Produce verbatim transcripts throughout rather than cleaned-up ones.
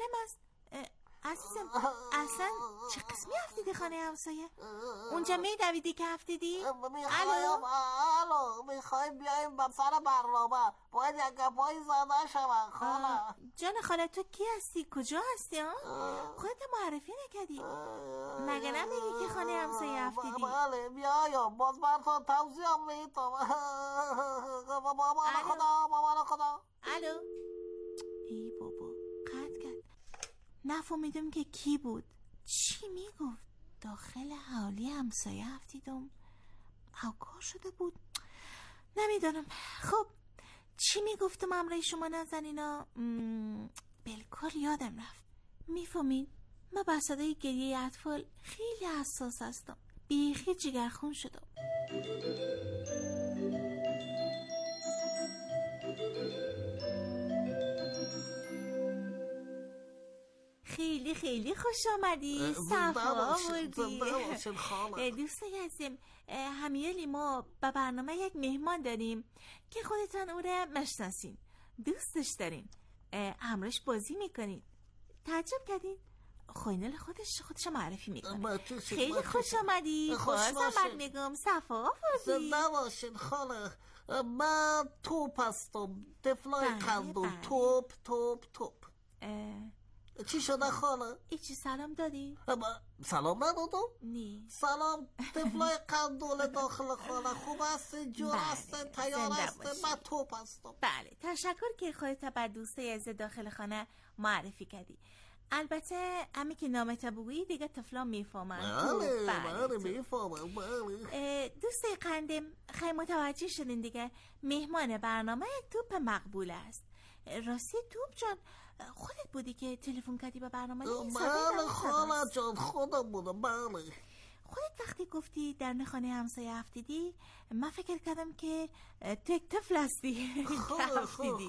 است. عزیزم اصلا چه قسمی افتیدی خانه همسایه؟ اونجا میدویدی که افتیدی؟ میخوایم الو میخوایم بیایم بر سر برنامه، باید یک گپایی زده شود خاله. جان خاله تو کی هستی؟ کجا هستی؟ خودت معرفی نکردی؟ مگه نمیگی که خانه همسایه افتیدی؟ بله بیایم باز براتون توضیح میدم. بابا خدا بابا خدا. الو ای بابا قطع کرد. نفهمیدم که کی بود. چی میگفت؟ داخل حوالی همسایه افتیدم اوکار شده بود. نمیدانم. خب چی میگفتم امرای شما نزنینا؟ بالکل یادم رفت. میفهمید من با صدای گریه اطفال خیلی حساس هستم. بیخی جگرخون شدم. خیلی خیلی خوش آمدی. صفا بودی. دوستای عزیزم همیالی ما به برنامه یک مهمان داریم که خودتان او را مشناسین، دوستش دارین، همراش بازی میکنید. تعجب کردین؟ خوینال خودش خودش معرفی میکنه. خیلی خوش آمدی. بازم بد میگم صفا بودی. زنده باشین خاله. من توپ هستم، طفلای قندون. توپ توپ توپ. چی شده خاله؟ ایچی سلام دادی؟ سلام ندادم؟ نی سلام طفلای قندول داخل خانه. خوب هستی؟ جور هستی؟ تیار هستی؟ من توپ هستم. بله تشکر که خودت بر دوستای از داخل خانه معرفی کردی. البته امی که نامت بگویی دیگه طفلا میفهمن. بله بله میفهمن. بله دوستای قندم خیلی متوجه شدین دیگه مهمان برنامه یک توپ مقبول است. راستی توپ جان خودت بودی که تلفن کردی به برنامه؟ بله خاله جان خودم بودم. بله خودت وقتی گفتی در خانه همسایه افتیدی من فکر کردم که تو یک طفل هستی که افتیدی.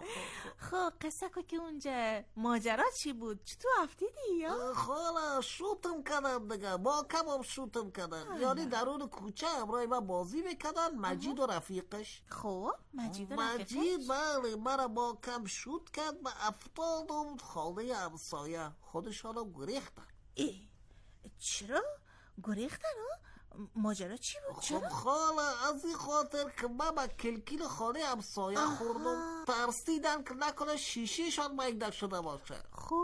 خب قصه که که اونجا ماجرا چی بود؟ چطور افتیدی؟ خاله شوتم کردن دیگه، با کمم شوتم کردن. یعنی درون کوچه همراه من بازی میکردن مجید و رفیقش. خب مجید و رفیقش مجید بله مرا با کم شوت کرد و افتادم خانه همسایه. خودش حالا گریختن. ای چرا؟ گریختن ها؟ ماجرا چی بود؟ چرا؟ خب خاله از این خاطر که من با کلکیل خانه همسایه خوردم، ترسیدن که نکنه شیشهشان مایده شده باشه.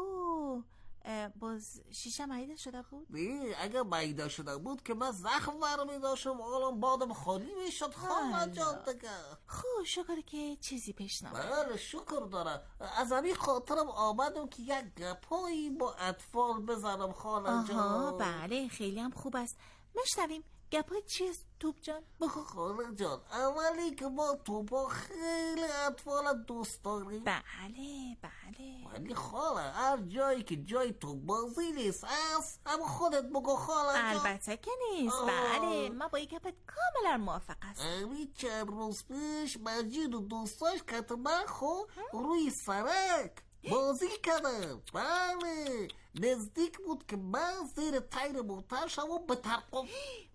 خب باز شیشه مایده شده بود؟ نه اگه مایده شده بود که من زخم برمی داشتم الان بادم خالی میشد خاله جان دیگه. خب شکر که چیزی پیش نمید. بله شکر داره. از همین خاطرم آمدم که یک گپایی با اطفال بزنم خاله جان. آها بله خیلی هم خوب است. مشنویم گپای چیست توپ جان؟ بگو. خاله جان اولی که ما توپا خیلی اطفال دوست داریم. بله بله ولی خاله هر جایی که جای توپ بازی نیست هست هم خودت بگو خاله جان. البته که نیست. بله من با یک گپت کاملا موافق هستم. همین چند روز پیش مجید و دوستاش کتبن خو روی سرک بازی کردن. بله نزدیک بود که من زیر تیر موتر شما به ترقم.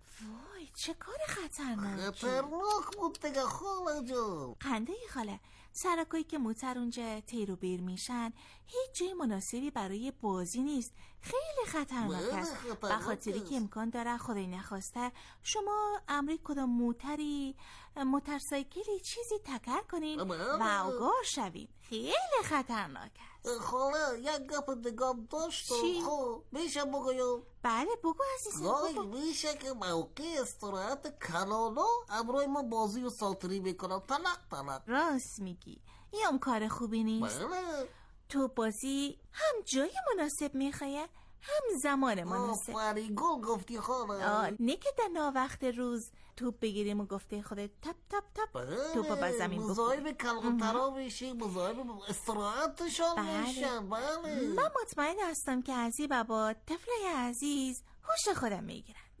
وای چه کار خطرناک. خطرناک بود دیگه خاله جان. خنده ای خاله سرکایی که موتر اونجا تیر و بیر میشن هیچ جای مناسبی برای بازی نیست. خیلی خطرناک است. به خاطری که امکان داره خدای نخواسته شما امری کدام موتری موترسایکلی چیزی تکر کنین و آگاه شوین. خیلی خطرناک است. خاله یک گپ دیگه داشتم. خب میشه بگویم؟ بله بگو عزیزم. گاهی میشه که موقع استراحت کلالا امروی ما بازی و ساتری میکنم طلق طلق. راست میگی این هم کار خوبی نیست. بله تو بازی هم جای مناسب میخواه هم زمان مناسب. آفری گل گفتی خاله. نه که در ناوقت روز توپ بگیریم و گفته خودت تپ تپ تپ توپ با زمین بکنیم. مزایب کلغترا میشی مزایب استراحتشان میشن. بله من مطمئن هستم که عزیز بابا طفلای عزیز هوش خودم میگیرن.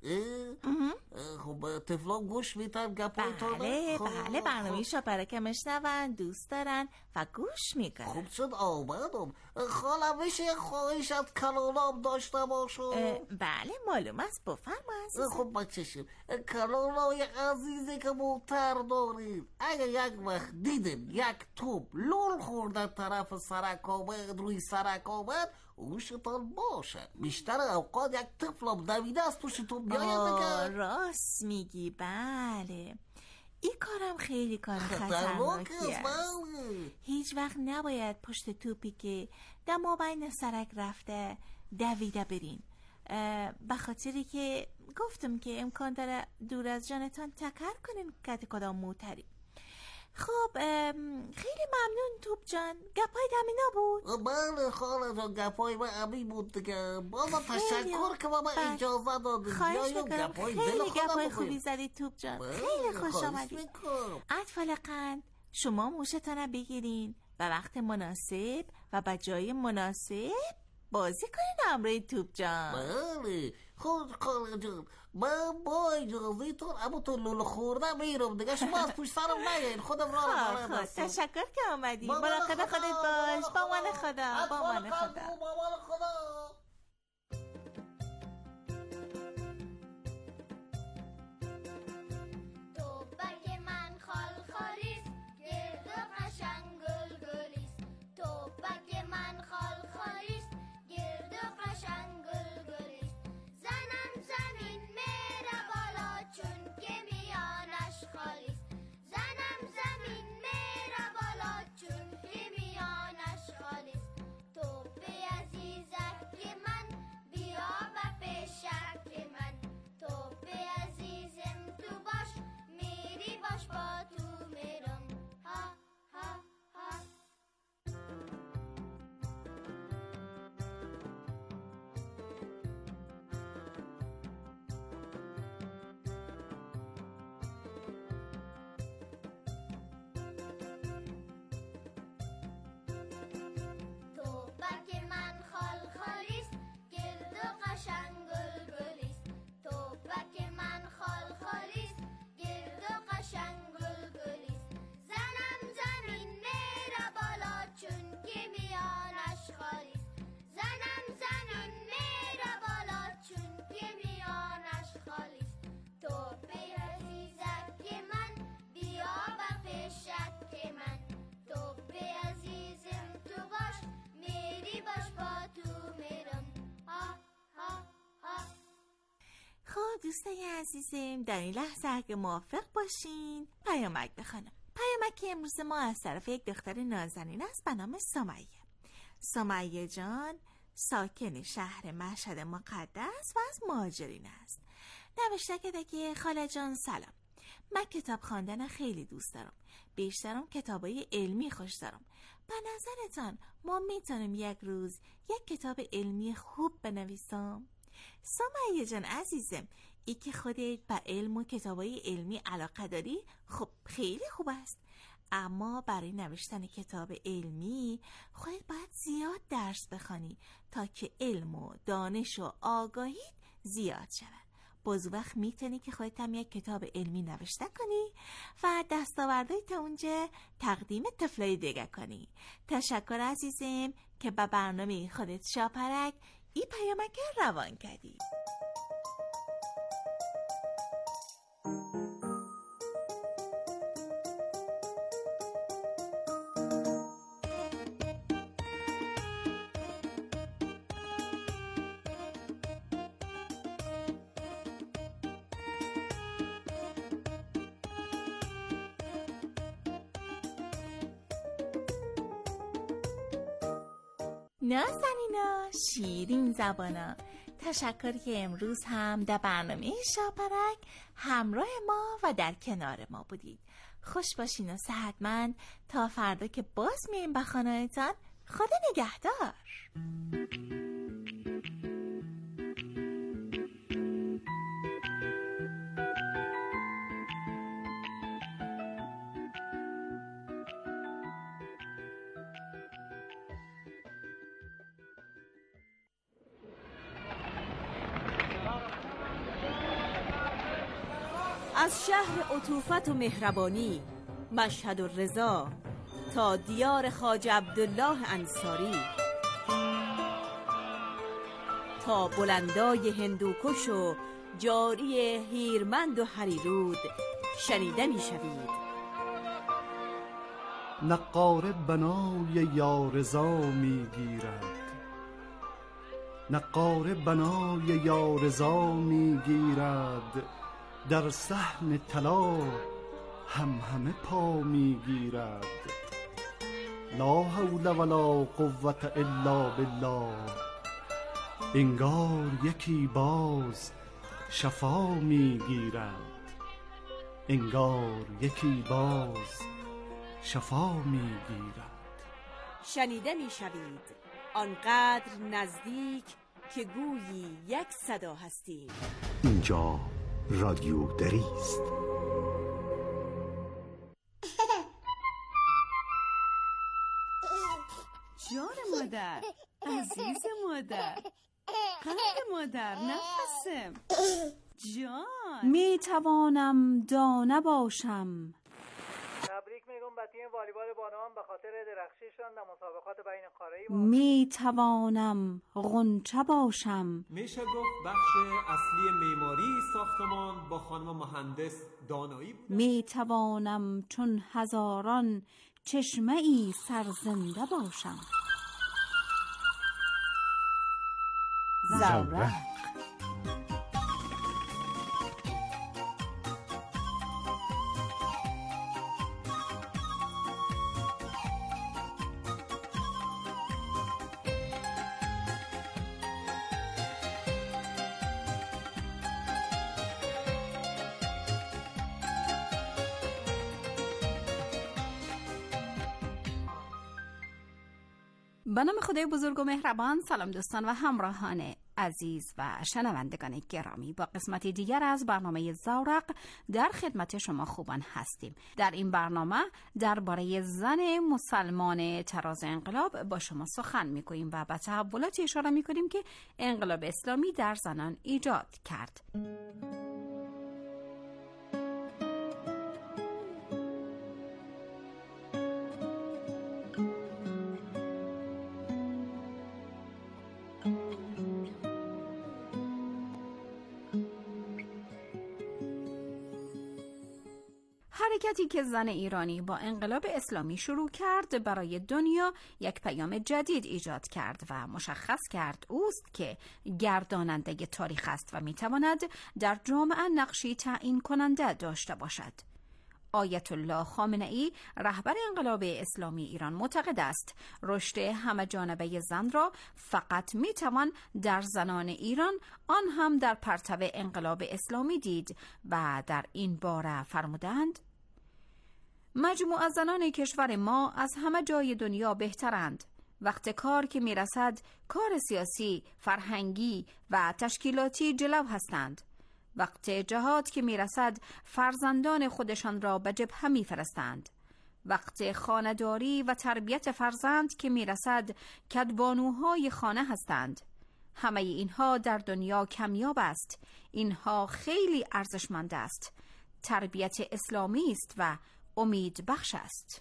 خب طفلان گوش میتن گپای تو؟ بله بله برنامه شاپرک میشنون، دوست دارن و گوش میکنن. خب شد آمدم. خالم میشه یه خواهش از کلالام داشته باشم؟ بله معلوم است، بفرما عزیزم. خب بچشم کلالای عزیزی که موتر دارید، اگه یک وقت دیدین یک توپ لول خورده طرف سرک آمد، روی سرک آمد، گوشتان باشه. بیشتر اوقات یک طفلم دویده از پشتون بیاید دیگه. راست میگی، بله این کارم خیلی کار خطرناکی است. هیچ وقت نباید پشت توپی که در مابین سرک رفته دویده برین، به خاطری که گفتم که امکان داره دور از جانتان تکر کنین که کدام موتری. خب خیلی ممنون توپ جان، گپای دمینا بود؟ بله خاله جان گپای من امی بود دیگه. بازم تشکر که با من اجازه دادید. خواهش میکنم، خیلی گپای خوبی زدید توپ جان، خیلی خوش آمدید. اطفال قند شما موشتان بگیرین و وقت مناسب و به جای مناسب بازی کنین همراه توپ جان. بله خود خاله جان من با اجازه تون اما تو لول خورده میرم دیگه، شما از پشت سرم نگین، خودم را بلد هستم. تشکر که آمدی. مراقب خودت باش. با من خدا. با من خدا. با من خدا. دوستای عزیزم در این لحظه اگه موافق باشین پیامک بخونم. پیامک امروز ما از طرف یک دختر نازنین است به نام سمیه. سمیه جان ساکن شهر مشهد مقدس و از مهاجرین است. نوشته که دیگه خاله جان سلام، من کتاب خواندن خیلی دوست دارم، بیشترم کتابای علمی خوش دارم. به نظرتان ما میتونیم یک روز یک کتاب علمی خوب بنویسم؟ سمیه جان عزیزم، ای که خودت به علم و کتابای علمی علاقه داری خب خیلی خوب است، اما برای نوشتن کتاب علمی خودت باید زیاد درس بخوانی تا که علم و دانش و آگاهی زیاد شود. باز وقت میتونی که خودت هم یک کتاب علمی نوشته کنی و دستاوردهای تا اونجا تقدیم طفلای دیگه کنی. تشکر عزیزم که به برنامه خودت شاپرک ای پیامک روان کردی. نازنینا شیرین زبانا، تشکر که امروز هم در برنامه شاپرک همراه ما و در کنار ما بودید. خوش باشین و صحتمند تا فردا که باز میایم به خانه‌تان. خدا نگهدار. از شهر عطوفت و مهربانی مشهد و رضا تا دیار خواجه عبدالله انصاری، تا بلندای هندوکش و جاری هیرمند و هریرود شنیده می شوید. نقاره بنای یارضا می گیرد، نقاره بنای یارضا می گیرد، در صحن طلا هم همه پا می گیرد. لا حول ولا قوة الا بالله، انگار یکی باز شفا می گیرد، انگار یکی باز شفا می گیرد. شنیده می شوید آنقدر نزدیک که گویی یک صدا هستیم. اینجا رادیو دری است. جان مادر، عزیز مادر، قلب مادر، نفسم جان. می توانم دانه باشم. تبریک میگم به تیم والیبال بانوان به خاطر درخشیشان در مسابقات بین قاره‌ای. می توانم غنچه باشم. میشه گفت بخش اصلی معماری ساختمان با خانم مهندس دانایی بود. می توانم چون هزاران چشمه ای سرزنده باشم. زورق. به نام خدای بزرگ و مهربان. سلام دوستان و همراهان عزیز و شنوندگان گرامی، با قسمتی دیگر از برنامه زورق در خدمت شما خوبان هستیم. در این برنامه درباره زن مسلمان تراز انقلاب با شما سخن می‌گوییم و به تحولاتی اشاره می‌کنیم که انقلاب اسلامی در زنان ایجاد کرد. حرکتی که زن ایرانی با انقلاب اسلامی شروع کرد برای دنیا یک پیام جدید ایجاد کرد و مشخص کرد اوست که گرداننده تاریخ است و میتواند در جامعه نقشی تعیین کننده داشته باشد. آیت الله خامنه‌ای رهبر انقلاب اسلامی ایران معتقد است رشد همه جانبه زن را فقط میتوان در زنان ایران، آن هم در پرتو انقلاب اسلامی دید و در این باره فرمودند: مجموع از زنان کشور ما از همه جای دنیا بهترند. وقت کار که میرسد کار سیاسی، فرهنگی و تشکیلاتی جلو هستند. وقت جهاد که میرسد فرزندان خودشان را به جبهه میفرستند. وقت خانه‌داری و تربیت فرزند که میرسد کدبانوهای خانه هستند. همه اینها در دنیا کمیاب است. اینها خیلی ارزشمند است. تربیت اسلامی است و امید بخش است.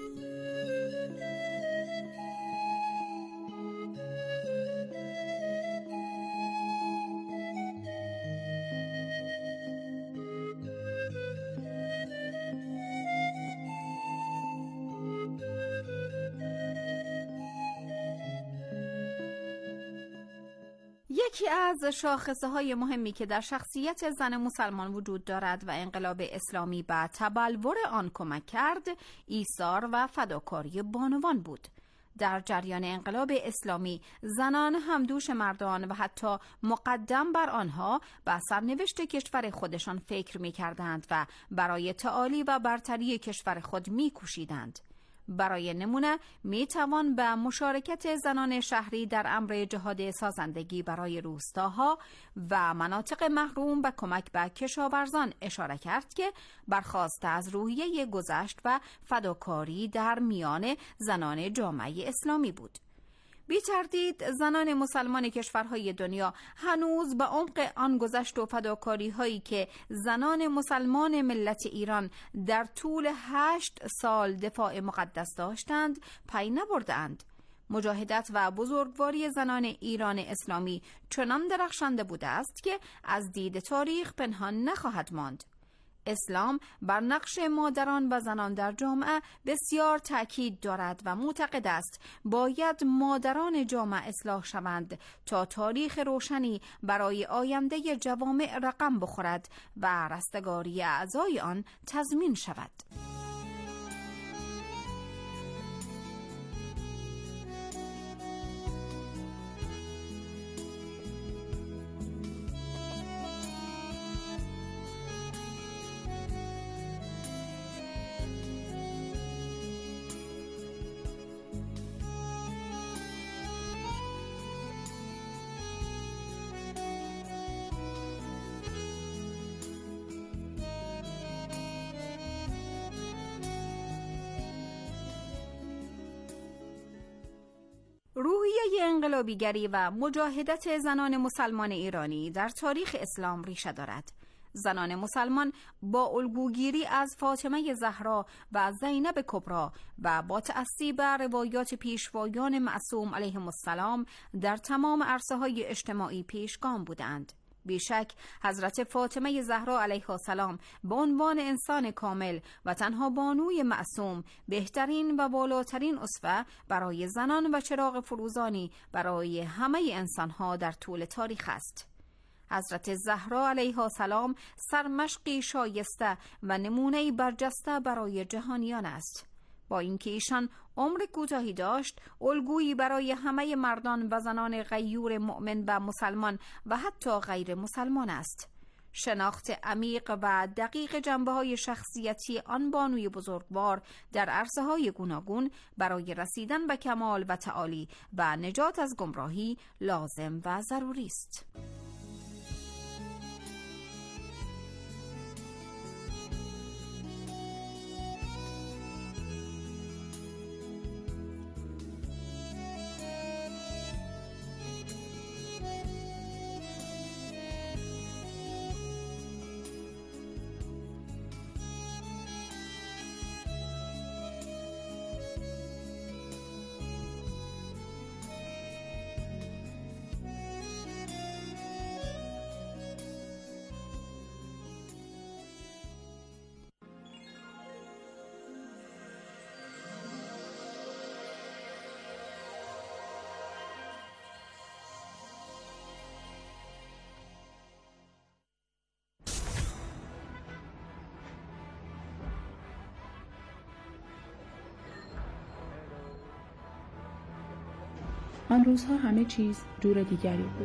یکی از شاخصه های مهمی که در شخصیت زن مسلمان وجود دارد و انقلاب اسلامی به تبلور آن کمک کرد، ایثار و فداکاری بانوان بود. در جریان انقلاب اسلامی زنان همدوش مردان و حتی مقدم بر آنها به سرنوشت کشور خودشان فکر می کردند و برای تعالی و برتری کشور خود می کوشیدند. برای نمونه می توان به مشارکت زنان شهری در امر جهاد سازندگی برای روستاها و مناطق محروم به کمک به کشاورزان اشاره کرد که برخاسته از روحیه گذشت و فداکاری در میان زنان جامعه اسلامی بود. بی تردید زنان مسلمان کشورهای دنیا هنوز به عمق آن گذشت و فداکاری هایی که زنان مسلمان ملت ایران در طول هشت سال دفاع مقدس داشتند پی نبردند. مجاهدت و بزرگواری زنان ایران اسلامی چنان درخشنده بوده است که از دید تاریخ پنهان نخواهد ماند. اسلام بر نقش مادران و زنان در جامعه بسیار تأکید دارد و معتقد است باید مادران جامعه اصلاح شوند تا تاریخ روشنی برای آینده جوامع رقم بخورد و رستگاری اعضای آن تضمین شود. روحیه انقلابیگری و مجاهدت زنان مسلمان ایرانی در تاریخ اسلام ریشه دارد. زنان مسلمان با الگوگیری از فاطمه زهرا و زینب کبری و با تأسی بر روایات پیشوایان معصوم علیهم السلام در تمام عرصه‌های اجتماعی پیشگام بودند. بیشک حضرت فاطمه زهرا علیها السلام به عنوان انسان کامل و تنها بانوی معصوم بهترین و بالاترین اسوه برای زنان و چراغ فروزانی برای همه انسانها در طول تاریخ است. حضرت زهرا علیها السلام سرمشقی شایسته و نمونه‌ای برجسته برای جهانیان است. با اینکه ایشان عمر کوتاهی داشت، الگویی برای همه مردان و زنان غیور مؤمن و مسلمان و حتی غیر مسلمان است. شناخت عمیق و دقیق جنبه‌های شخصیتی آن بانوی بزرگوار در عرصه‌های گوناگون برای رسیدن به کمال و تعالی و نجات از گمراهی لازم و ضروری است. آن روزها همه چیز جور دیگری بود.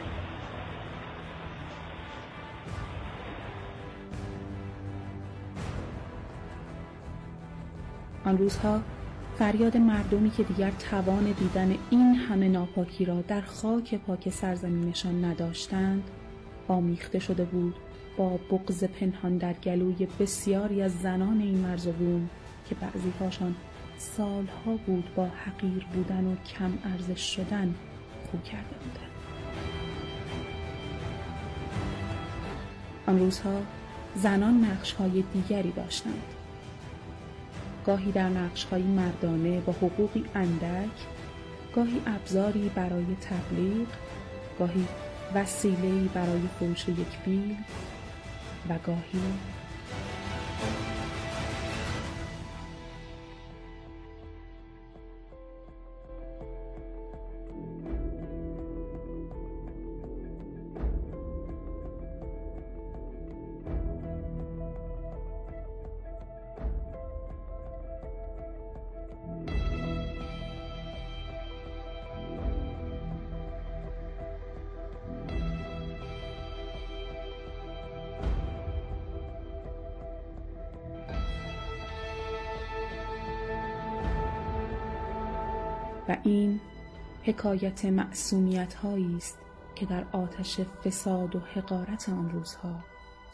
آن روزها فریاد مردمی که دیگر توان دیدن این همه ناپاکی را در خاک پاک سرزمینشان نداشتند، آمیخته شده بود با بغض پنهان در گلوی بسیاری از زنان این مرز و بوم که بعضی هاشان سالها بود با حقیر بودن و کم ارزش شدن خو کرده بودند. آن روزها زنان نقش‌های دیگری داشتند. گاهی در نقش‌های مردانه با حقوقی اندک، گاهی ابزاری برای تبلیغ، گاهی وسیله‌ای برای فروش یک فیلم و گاهی و این حکایت معصومیت هایی است که در آتش فساد و حقارت آن روزها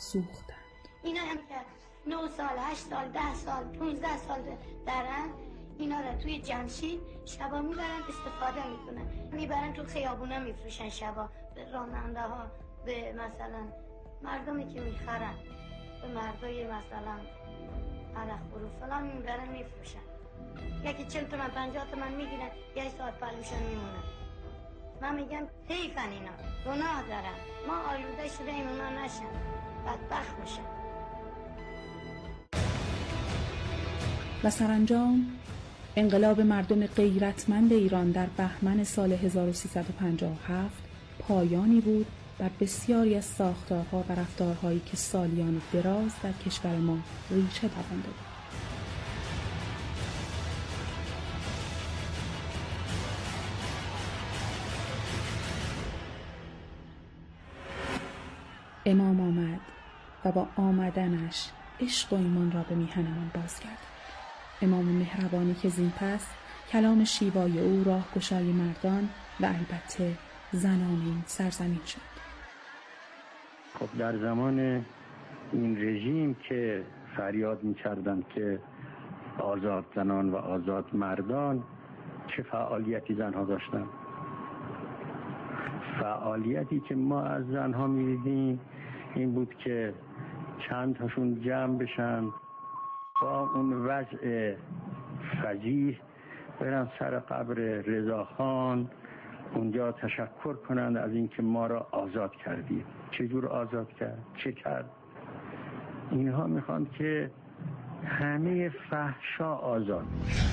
سوختند. اینا هم که نه سال، هشت سال، ده سال، پونزده سال درن، اینا رو توی جمشید شبا میبرن استفاده میکنن، میبرن تو خیابونا میفروشن شبا به راننده ها، به مثلا مردمی که میخرن، به مردای مثلا عرق برو فلان میبرن میفروشن. یکی چل تومن پنجاه تومن میگیرن، یه ساعت پلوشن میمونن. من میگم حیفن اینا، گناه دارن، ما آلوده شده این اونا نشن، بدبخت میشن. و سرانجام انقلاب مردم غیرتمند ایران در بهمن سال هزار و سیصد و پنجاه و هفت پایانی بود بر بسیاری از ساختارها و رفتارهایی که سالیان دراز در کشور ما ریشه دوانده بود. امام آمد و با آمدنش عشق و ایمان را به میهنمان باز کرد. امام مهربانی که زین پس کلام شیوای او راه گشای مردان و البته زنان این سرزمین شد. خب در زمان این رژیم که فریاد می‌کردند که آزاد زنان و آزاد مردان، چه فعالیتی زنها داشتن؟ فعالیتی که ما از زنها می‌دیدیم این بود که چند تاشون جمع بشن با اون وضع فضیح برن سر قبر رضاخان، اونجا تشکر کنند از اینکه ما را آزاد کردی. چجور آزاد کرد؟ چه کرد؟ اینها میخوان که همه فحشا آزاد بشن.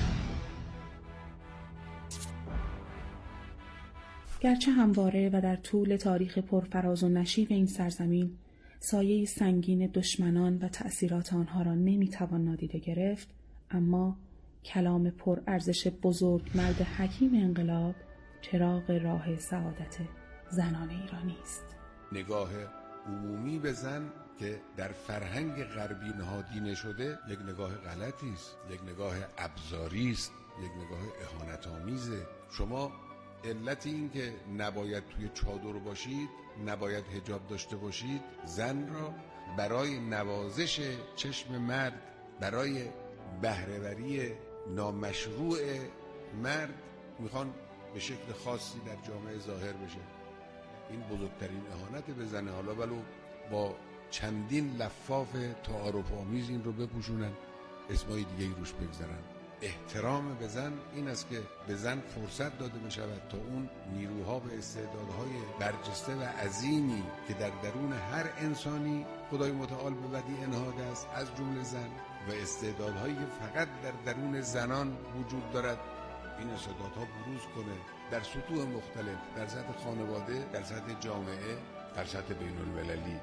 گرچه همواره و در طول تاریخ پرفراز و نشیب این سرزمین سایه سنگین دشمنان و تأثیرات آنها را نمیتوان نادیده گرفت، اما کلام پر ارزش بزرگ مرد حکیم انقلاب چراغ راه سعادت زنان ایرانی است. نگاه عمومی به زن که در فرهنگ غربی نهادینه شده یک نگاه غلطی است، یک نگاه ابزاری است، یک نگاه اهانت آمیزه. شما علت این که نباید توی چادر باشید، نباید حجاب داشته باشید، زن را برای نوازش چشم مرد، برای بهره‌وری نامشروع مرد میخوان به شکل خاصی در جامعه ظاهر بشه. این بزرگترین اهانت به زن. حالا ولو با چندین لفاف تعارف آمیز این رو بپوشونن، اسمای دیگه روش بگذارن. احترام به زن این است که به زن فرصت داده بشود تا اون نیروها و استعدادهای برجسته و عظیمی که در درون هر انسانی خدای متعال به بدی انهاده است، از جمله زن، و استعدادهایی که فقط در درون زنان وجود دارد، این استعدادها بروز کنه در سطوح مختلف، در سطح خانواده، در سطح جامعه، در سطح بین المللی.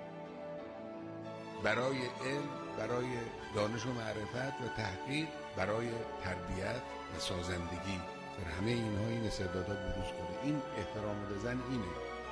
برای علم، برای دانش و معرفت و تحقیق، برای تربیت و سازندگی، در همه اینها این استعدادها بروز کنه. این احترام به زن اینه.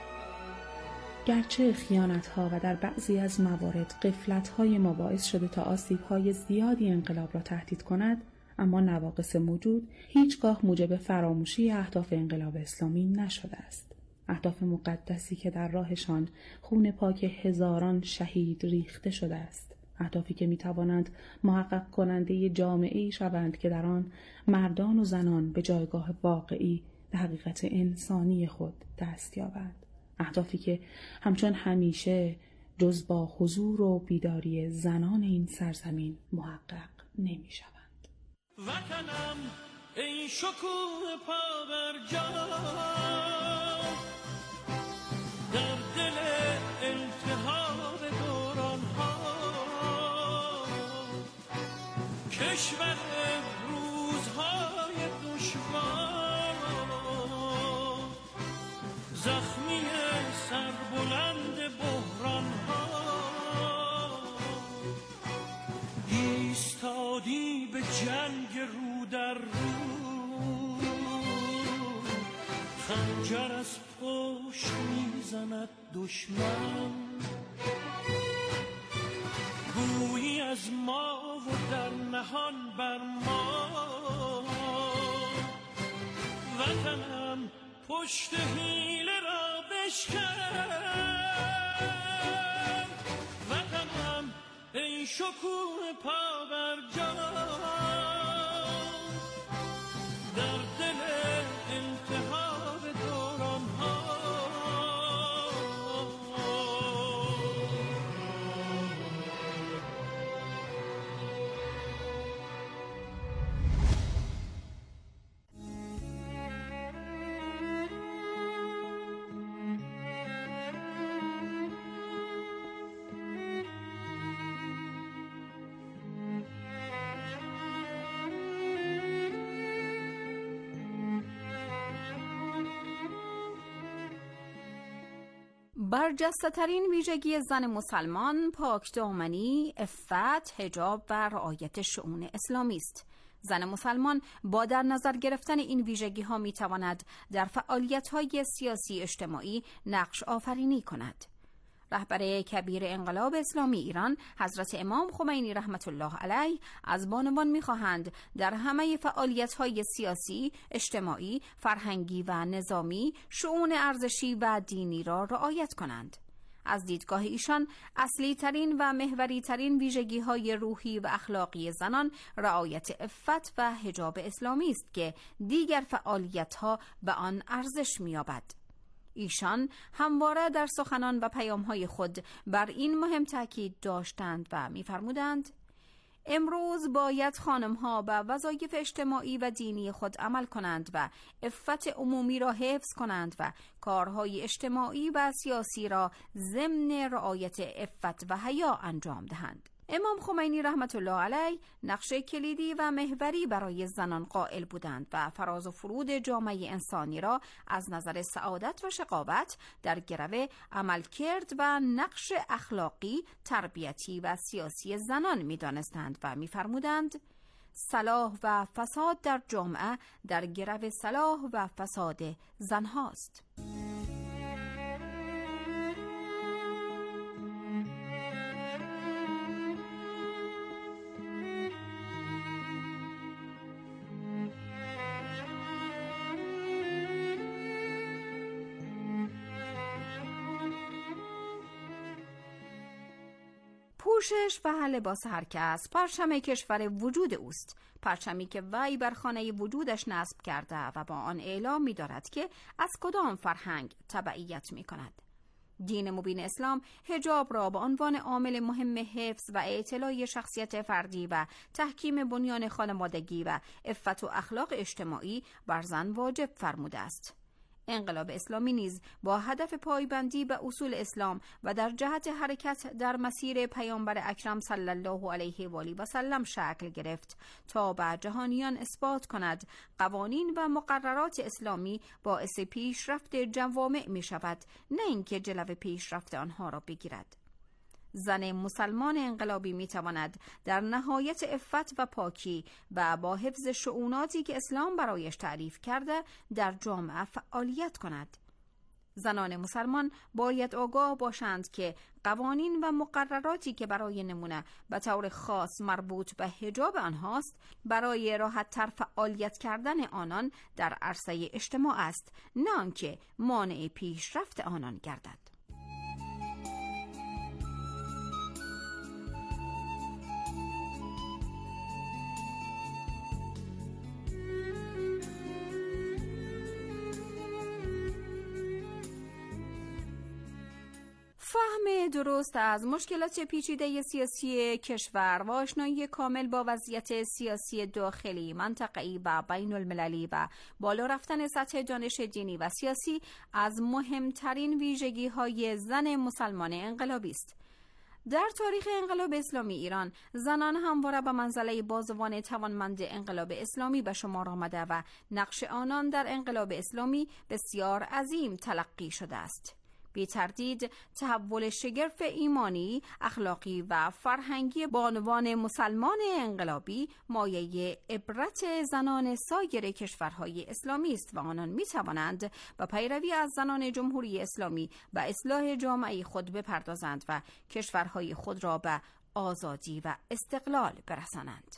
گرچه خیانت‌ها و در بعضی از موارد غفلت‌های ما باعث شده تا آسیب‌های زیادی انقلاب را تهدید کند، اما نواقص موجود هیچگاه موجب فراموشی اهداف انقلاب اسلامی نشده است. اهداف مقدسی که در راهشان خون پاک هزاران شهید ریخته شده است. اهدافی که می‌توانند محقق کننده جامعه‌ای شوند که در آن مردان و زنان به جایگاه واقعی به حقیقت انسانی خود دست یابند. اهدافی که همچون همیشه جز با حضور و بیداری زنان این سرزمین محقق نمی‌شوند. وطنم ای شکوه پا بر جا، در دل التهاب دوران ها، کشور روزهای دشوار، زخمی سربلند بحران ها، ایستادی به جنگ رو در رو، خنجر از پشت میزند دشمن، گویی از ما و در نهان بر ما، وطنم پشت حیله را بشکن، وطنم ای شکوه پا بر جا، برجسته‌ترین ویژگی زن مسلمان پاکدامنی، عفت، حجاب و رعایت شؤون اسلامی است. زن مسلمان با در نظر گرفتن این ویژگی ها می تواند در فعالیت های سیاسی اجتماعی نقش آفرینی کند. رهبر کبیر انقلاب اسلامی ایران حضرت امام خمینی رحمت الله علیه از بانوان می‌خواهند در همه فعالیت‌های سیاسی، اجتماعی، فرهنگی و نظامی شؤون ارزشی و دینی را رعایت کنند. از دیدگاه ایشان اصلی ترین و محوری ترین ویژگی های روحی و اخلاقی زنان رعایت عفت و حجاب اسلامی است که دیگر فعالیت ها به آن ارزش می‌یابد. ایشان همواره در سخنان و پیام‌های خود بر این مهم تاکید داشتند و می‌فرمودند امروز باید خانم‌ها به وظایف اجتماعی و دینی خود عمل کنند و عفت عمومی را حفظ کنند و کارهای اجتماعی و سیاسی را ضمن رعایت عفت و حیا انجام دهند. امام خمینی رحمت الله علیه نقش کلیدی و محوری برای زنان قائل بودند و فراز و فرود جامعه انسانی را از نظر سعادت و شقاوت در گرو عملکرد و نقش اخلاقی، تربیتی و سیاسی زنان می‌دانستند و می‌فرمودند صلاح و فساد در جامعه در گرو صلاح و فساد زنهاست. پوشش و لباس هر کس پرچم کشور وجود اوست، پرچمی که وی بر خانه وجودش نصب کرده و با آن اعلام می دارد که از کدام فرهنگ تبعیت می کند. دین مبین اسلام حجاب را به عنوان عامل مهم حفظ و اعتلای شخصیت فردی و تحکیم بنیان خانوادگی و عفت و اخلاق اجتماعی بر زن واجب فرموده است. انقلاب اسلامی نیز با هدف پایبندی به اصول اسلام و در جهت حرکت در مسیر پیامبر اکرم صلی الله علیه و آله و سلم شکل گرفت تا به جهانیان اثبات کند قوانین و مقررات اسلامی باعث پیشرفت جوامع می شود، نه اینکه جلو پیشرفت آنها را بگیرد. زن مسلمان انقلابی می تواند در نهایت عفت و پاکی و با حفظ شؤوناتی که اسلام برایش تعریف کرده در جامعه فعالیت کند. زنان مسلمان باید آگاه باشند که قوانین و مقرراتی که برای نمونه به طور خاص مربوط به حجاب آنهاست برای راحت تر فعالیت کردن آنان در عرصه اجتماع است، نه آنکه مانع پیشرفت آنان گردد. فهم درست از مشکلات پیچیده سیاسی کشور و آشنایی کامل با وضعیت سیاسی داخلی، منطقه‌ای و بین المللی و بالا رفتن سطح دانش دینی و سیاسی از مهمترین ویژگی‌های زن مسلمان انقلابی است. در تاریخ انقلاب اسلامی ایران زنان همواره به منزله بازوان توانمند انقلاب اسلامی به شمار آمده و نقش آنان در انقلاب اسلامی بسیار عظیم تلقی شده است. بی تردید تحول شگرف ایمانی، اخلاقی و فرهنگی بانوان مسلمان انقلابی مایه عبرت زنان سایر کشورهای اسلامی است و آنان می توانند با پیروی از زنان جمهوری اسلامی به اصلاح جامعه خود بپردازند و کشورهای خود را به آزادی و استقلال برسانند.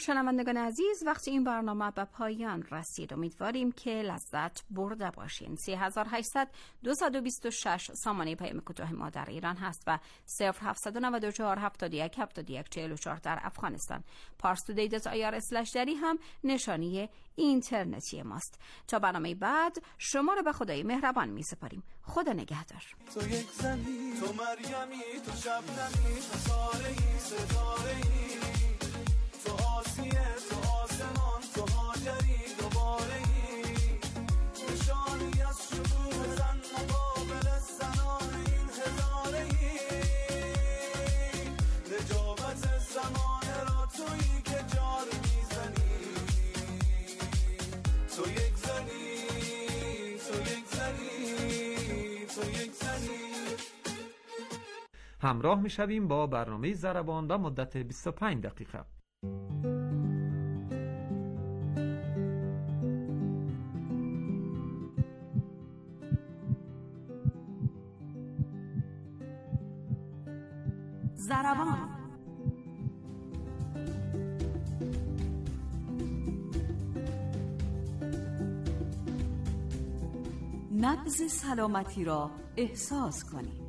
شنوندگان عزیز، وقتی این برنامه به پایان رسید امیدواریم که لذت برده باشین. سه هزار و هشتصد دویست و بیست و شش سامانه پیام کوتاه ما در ایران هست و صفر هفتصد و نود و چهار هفتاد و یک هفتاد و یک چهل و چهار در افغانستان. پارس تودی دات آی آر اسلش دری هم نشانی اینترنتی ماست. تا برنامه بعد شما رو به خدای مهربان می سپاریم. خدا نگهدار. تو یک زنی، تو مریمی، تو شبنمی، تو ساره‌ای، ستاره‌ای، تو آسیه، تو آسمان، تو هاجری، دوباره‌ای، نشانی از شروع زن مقابل زنان این هزاره‌ای، نجابت زمانه را تویی که جار میزنی، تو یک زنی، تو یک زنی، تو یک زنی. همراه میشویم با برنامه ضربان و مدت بیست و پنج دقیقه. ضربان. نبض سلامتی را احساس کنید.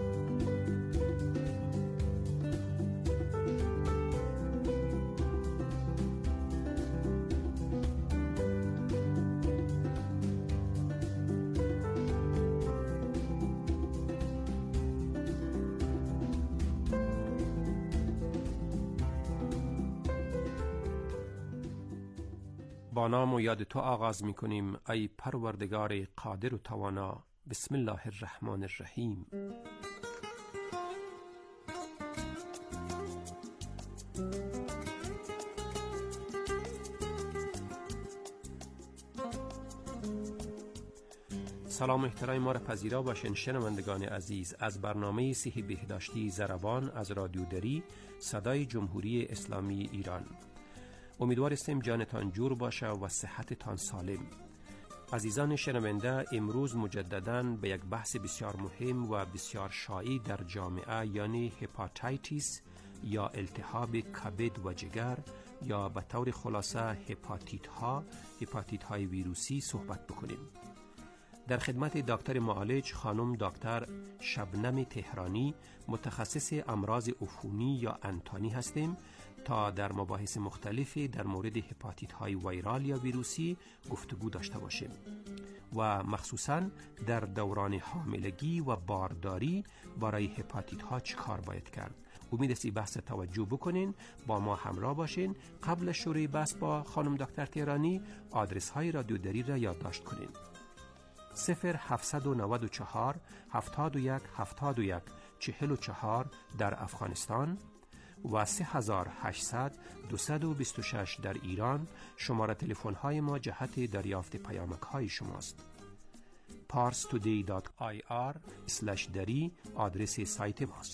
با نام و یاد تو آغاز می کنیم ای پروردگار قادر و توانا. بسم الله الرحمن الرحیم. سلام احترام ما را پذیرا باشین شنوندگان عزیز از برنامه صحی بهداشتی ضربان از رادیو دری صدای جمهوری اسلامی ایران. امیدوار هستیم جانتان جور باشه و صحتتان سالم. عزیزان شنونده، امروز مجدداً به یک بحث بسیار مهم و بسیار شایع در جامعه یعنی هپاتیتیس یا التهاب کبد و جگر یا به طور خلاصه هپاتیت ها، هپاتیت های ویروسی صحبت بکنیم. در خدمت دکتر معالج خانم دکتر شبنم تهرانی متخصص امراض عفونی یا انتانی هستیم تا در مباحث مختلفی در مورد هپاتیت های ویرال یا ویروسی گفتگو داشته باشیم و مخصوصاً در دوران حاملگی و بارداری برای هپاتیت ها چه کار باید کرد. امید است بحث توجه بکنین، با ما همراه باشین. قبل شروع بحث با خانم دکتر تهرانی آدرس های رادیو دری را یادداشت کنین: صفر هفتصد و نود و چهار هفتاد و یک هفتاد و یک چهل و چهار در افغانستان و سه هزار و هشتصد دویست و بیست و شش در ایران. شماره تلفن های ما جهت دریافت پیامک های شماست. پارس تودی دات آی آر اسلش دری آدرس سایت ماست.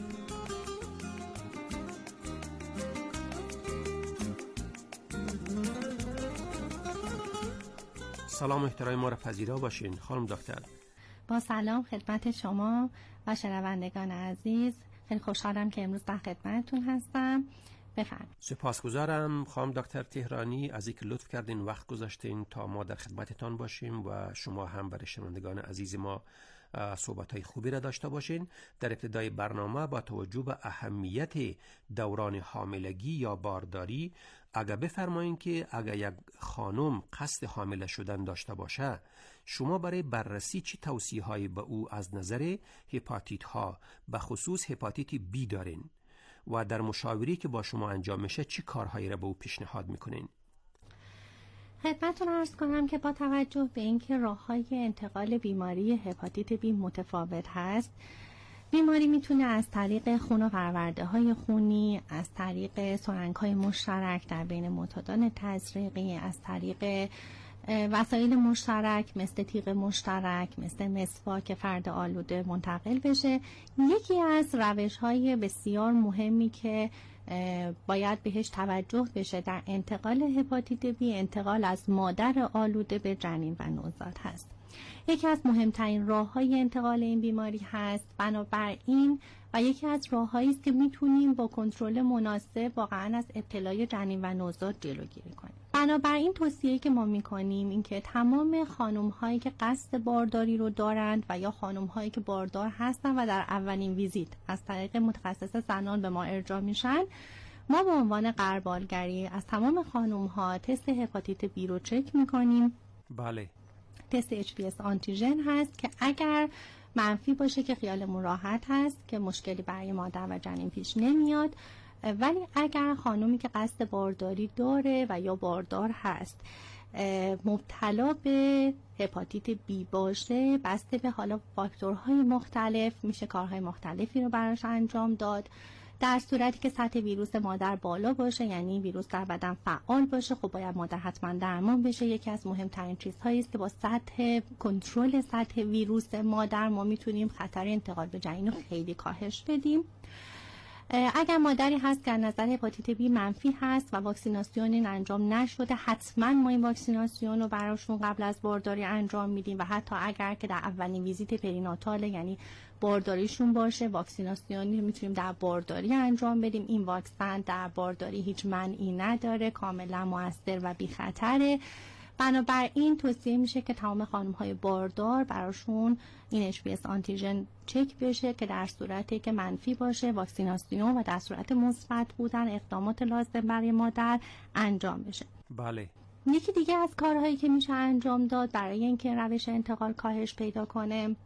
سلام احترام ما را پذیرا باشین خانم دکتر. با سلام خدمت شما و شنوندگان عزیز، خیلی خوشحالم که امروز در خدمتتون هستم. بفرمایید. سپاسگزارم خانم دکتر تهرانی از اینکه لطف کردین وقت گذاشتین تا ما در خدمتتان باشیم و شما هم برای شنوندگان عزیز ما صحبت‌های خوبی را داشته باشین. در ابتدای برنامه با توجه به اهمیت دوران حاملگی یا بارداری اگر بفرمایین که اگر یک خانم قصد حامله شدن داشته باشه، شما برای بررسی چه توصیه‌هایی به او از نظر هپاتیت ها به خصوص هپاتیت بی دارین و در مشاوری که با شما انجام میشه چه کارهایی را به او پیشنهاد میکنین؟ خدمتتون عرض کنم که با توجه به اینکه راه‌های انتقال بیماری هپاتیت بی متفاوت هست، بیماری میتونه از طریق خون و پرورده های خونی، از طریق سرنگ های مشترک در بین معتادان تزریقی، از طریق وسایل مشترک مثل تیغ مشترک، مثل مسواک فرد آلوده منتقل بشه. یکی از روش های بسیار مهمی که باید بهش توجه بشه در انتقال هپاتیت بی، انتقال از مادر آلوده به جنین و نوزاد هست. یکی از مهمترین راه‌های انتقال این بیماری هست. بنابراین و یکی از راه‌هایی است که میتونیم با کنترل مناسب واقعا از ابتلای جنین و نوزاد جلوگیری کنیم. بنابراین توصیه‌ای که ما میکنیم این که تمام خانم‌هایی که قصد بارداری رو دارند و یا خانم‌هایی که باردار هستن و در اولین ویزیت از طریق متخصص زنان به ما ارجاع میشن، ما به عنوان غربالگری از تمام خانم‌ها تست هپاتیت بی رو چک میکنیم. بله. تست اچ پی اس آنتیژن هست که اگر منفی باشه که خیالمون راحت هست که مشکلی برای مادر و جنین پیش نمیاد، ولی اگر خانومی که قصد بارداری داره و یا باردار هست مبتلا به هپاتیت بی باشه، بسته به حالا فاکتورهای مختلف میشه کارهای مختلفی رو براش انجام داد. در صورتی که سطح ویروس مادر بالا باشه، یعنی ویروس در بدن فعال باشه، خب باید مادر حتما درمان بشه. یکی از مهمترین چیزهایی است که با سطح کنترل سطح ویروس مادر ما میتونیم خطر انتقال به جنین رو خیلی کاهش بدیم. اگر مادری هست که از نظر هپاتیت بی منفی هست و واکسیناسیون این انجام نشده، حتما ما این واکسیناسیون رو براشون قبل از بارداری انجام میدیم و حتی اگر که در اولین ویزیت پریناتال یعنی بارداریشون باشه، واکسیناسیونی میتونیم در بارداری انجام بدیم. این واکسن در بارداری هیچ منعی نداره، کاملا مؤثر و بی خطره. بنابراین توصیه میشه که تمام خانم‌های باردار براشون این اچ پی اس آنتیژن چک بشه که در صورتی که منفی باشه واکسیناسیون و در صورت مثبت بودن اقدامات لازم برای مادر انجام بشه. بله. یکی دیگه از کارهایی که میشه انجام داد برای اینکه روش انتقال کاهش پیدا کنه،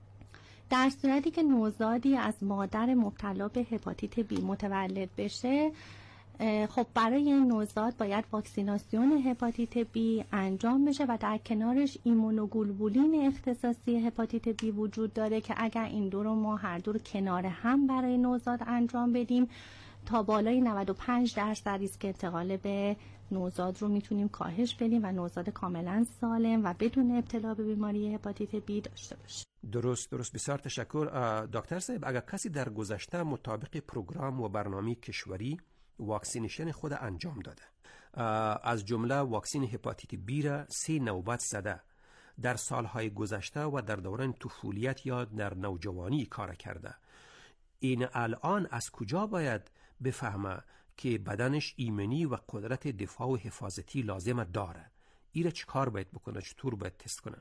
در صورتی که نوزادی از مادر مبتلا به هپاتیت بی متولد بشه، خب برای این نوزاد باید واکسیناسیون هپاتیت بی انجام بشه و در کنارش ایمونوگلبولین اختصاصی هپاتیت بی وجود داره که اگر این دو رو ما هر دو رو کنار هم برای نوزاد انجام بدیم، تا بالای نود و پنج درصد ریسک انتقال به نوزاد رو میتونیم کاهش بدیم و نوزاد کاملا سالم و بدون ابتلا به بیماری هپاتیت بی داشته باشه. درست درست بسیار تشکر. دکتر صاحب، اگر کسی در گذشته مطابق پروگرام و برنامه کشوری واکسینیشن خود انجام داده، از جمله واکسین هپاتیت بی را سه نوبت زده، در سالهای گذشته و در دوران طفولیت یا در نوجوانی کار کرده، این الان از کجا باید بفهمه که بدنش ایمنی و قدرت دفاع و حفاظتی لازم داره؟ ایره چه کار باید بکنه؟ چطور باید تست کنه؟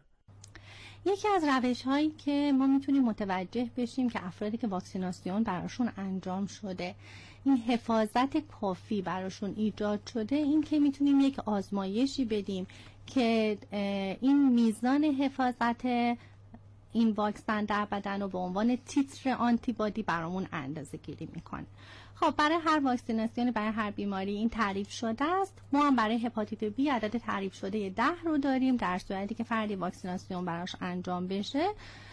یکی از روش هایی که ما میتونیم متوجه بشیم که افرادی که واکسیناسیون براشون انجام شده این حفاظت کافی براشون ایجاد شده، این که میتونیم یک آزمایشی بدیم که این میزان حفاظت این واکسن در بدن رو به عنوان تیتر آنتیبادی برامون اندازه گیری میکنه. خب برای هر واکسیناسیون برای هر بیماری این تعریف شده است. ما هم برای هپاتیت بی عدد تعریف شده ده رو داریم. در صورتی که فردی واکسیناسیون براش انجام بشه،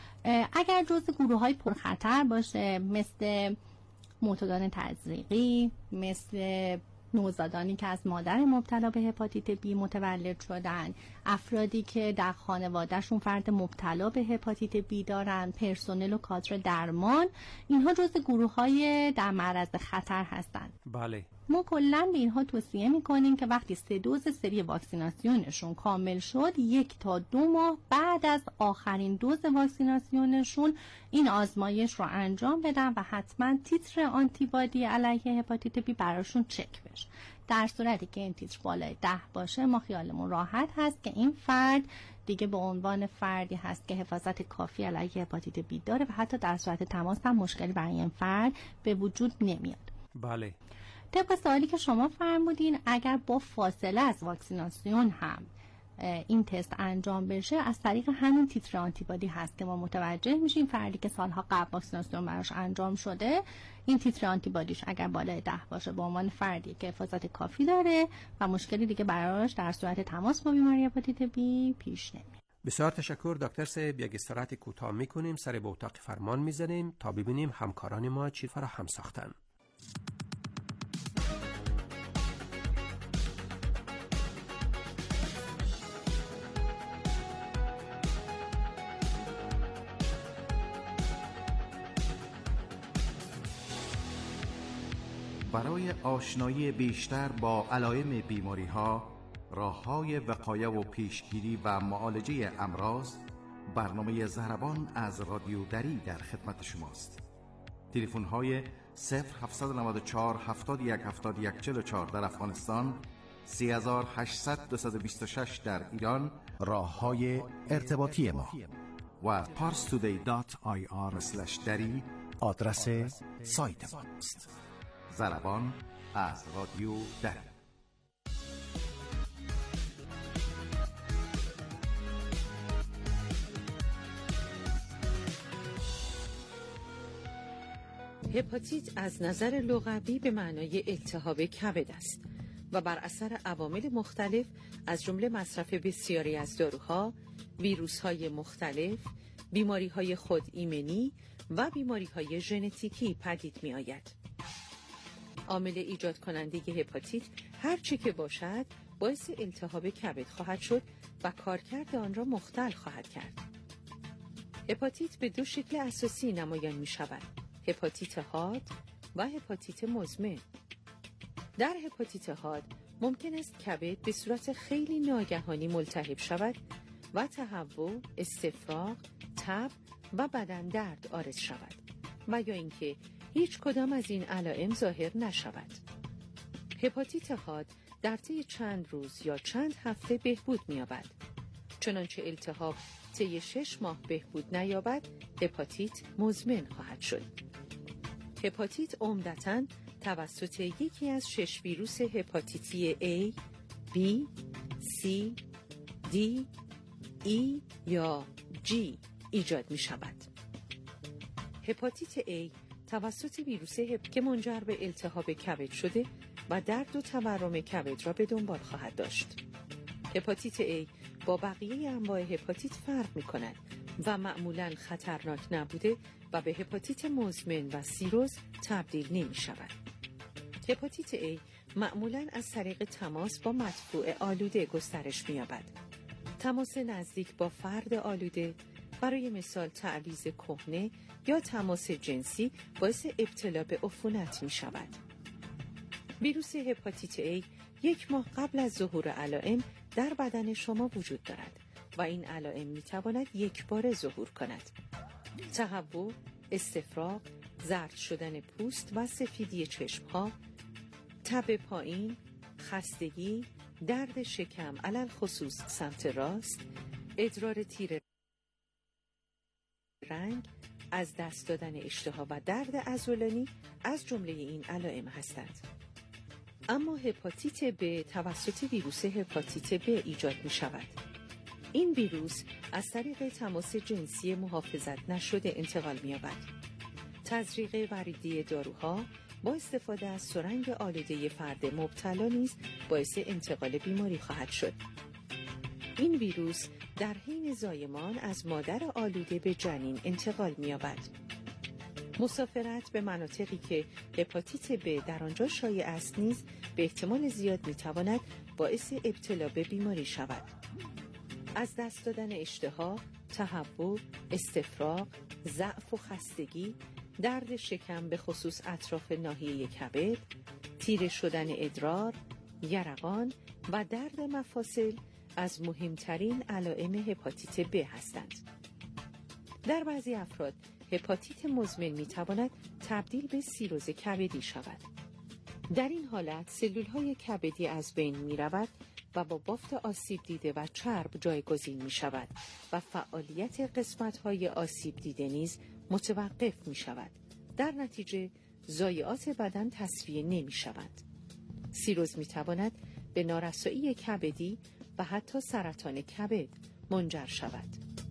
اگر جزء گروه‌های پرخطر باشه مثل معتادان تزریقی، مثل نوزادانی که از مادر مبتلا به هپاتیت بی متولد شدن، افرادی که در خانوادهشون فرد مبتلا به هپاتیت بی دارن، پرسنل و کادر درمان، اینها جزو گروه‌های در معرض خطر هستند. بله. ما کلاً به اینها توصیه میکنیم که وقتی سه دوز سری واکسیناسیونشون کامل شد، یک تا دو ماه بعد از آخرین دوز واکسیناسیونشون این آزمایش رو انجام بدن و حتما تیتر آنتیبادی علیه هپاتیت بی براشون چک بشه. در صورتی که این تیتر بالای ده باشه، ما خیالمون راحت هست که این فرد دیگه به عنوان فردی هست که حفاظت کافی علیه هپاتیت بی داره و حتی در صورت تماس هم مشکلی برای این فرد به وجود نمیاد. بله. طبق سوالی که شما فرمودین، اگر با فاصله از واکسیناسیون هم این تست انجام بشه، از طریق همین تیتر آنتیبادی هست که ما متوجه میشیم فردی که سالها قبل واکسیناسیون براش انجام شده، این تیتر آنتیبادیش اگر بالای ده باشه به عنوان فردی که حفاظت کافی داره و مشکلی دیگه براش در صورت تماس با بیماری هپاتیت بی پیش نمیاد. بسیار تشکر دکتر صاحب. یک استراحت کوتاه میکنیم، سر به اتاق فرمان میزنیم تا ببینیم همکاران ما چی فراهم ساختن. برای آشنایی بیشتر با علائم بیماری‌ها، راه‌های وقایه و پیشگیری و معالجه امراض، برنامه ضربان از رادیو دری در خدمت شماست. تلفن های صفر هفت نه چهار هفتاد و یک هفتاد و یک چهل و چهار در افغانستان، سه هزار و هشتصد دویست و بیست و شش در ایران. راه های ارتباطی ما و پارس تودی دات آی آر اسلش دری آدرس سایت ماست. ضربان از رادیو دری. هپاتیت از نظر لغوی به معنای التهاب کبد است و بر اثر عوامل مختلف از جمله مصرف بسیاری از داروها، ویروس‌های مختلف، بیماری‌های خود ایمنی و بیماری‌های ژنتیکی پدید می‌آید. عامل ایجاد کننده هپاتیت هر چی که باشد باعث التهاب کبد خواهد شد و کارکرد آن را مختل خواهد کرد. هپاتیت به دو شکل اساسی نمایان می‌شود: هپاتیت حاد و هپاتیت مزمن. در هپاتیت حاد ممکن است کبد به صورت خیلی ناگهانی ملتهب شود و تهوع، استفراغ، تب و بدن درد عارض شود و یا اینکه هیچ کدام از این علائم ظاهر نشود. هپاتیت حاد در طی چند روز یا چند هفته بهبود می‌یابد. چنانچه التهاب طی شش ماه بهبود نیابد، هپاتیت مزمن خواهد شد. هپاتیت عمدتاً توسط یکی از شش ویروس هپاتیتی A، B، C، D، E یا G ایجاد می شود. هپاتیت A توسط ویروس هپ که منجر به التهاب کبد شده و درد و تورم کبد را به دنبال خواهد داشت. هپاتیت A با بقیه انواع هپاتیت فرق می کند و معمولاً خطرناک نبوده و به هپاتیت مزمن و سیروز تبدیل نمی شود. هپاتیت A معمولاً از طریق تماس با مدفوع آلوده گسترش می یابد. تماس نزدیک با فرد آلوده، برای مثال تعویض کهنه یا تماس جنسی، باعث ابتلا به عفونت می شود. ویروس هپاتیت A یک ماه قبل از ظهور علائم در بدن شما وجود دارد و این علائم می تواند یک بار ظهور کند: تهوع، استفراغ، زرد شدن پوست و سفیدی چشمها، تب پایین، خستگی، درد شکم علل خصوص سمت راست، ادرار تیره رنگ، از دست دادن اشتها و درد عضلانی از جمله این علائم هستند. اما هپاتیت ب توسط ویروس هپاتیت ب ایجاد می شود. این ویروس از طریق تماس جنسی محافظت نشده انتقال می یابد. تزریق وریدی داروها با استفاده از سرنگ آلوده فرد مبتلا نیز باعث انتقال بیماری خواهد شد. این ویروس در حین زایمان از مادر آلوده به جنین انتقال می یابد. مسافرت به مناطقی که هپاتیت ب در آنجا شایع است نیز به احتمال زیاد می تواند باعث ابتلا به بیماری شود. از دست دادن اشتها، تهوع، استفراغ، ضعف و خستگی، درد شکم به خصوص اطراف ناحیه کبد، تیره شدن ادرار، یرقان و درد مفاصل از مهمترین علائم هپاتیت ب هستند. در بعضی افراد هپاتیت مزمن می تواند تبدیل به سیروز کبدی شود. در این حالت سلولهای کبدی از بین می رود و با بافت آسیب دیده و چرب جایگزین می شود و فعالیت قسمت‌های آسیب دیده نیز متوقف می شود. در نتیجه ضایعات بدن تصفیه نمی شود. سیروز می تواند به نارسایی کبدی و حتی سرطان کبد منجر شود.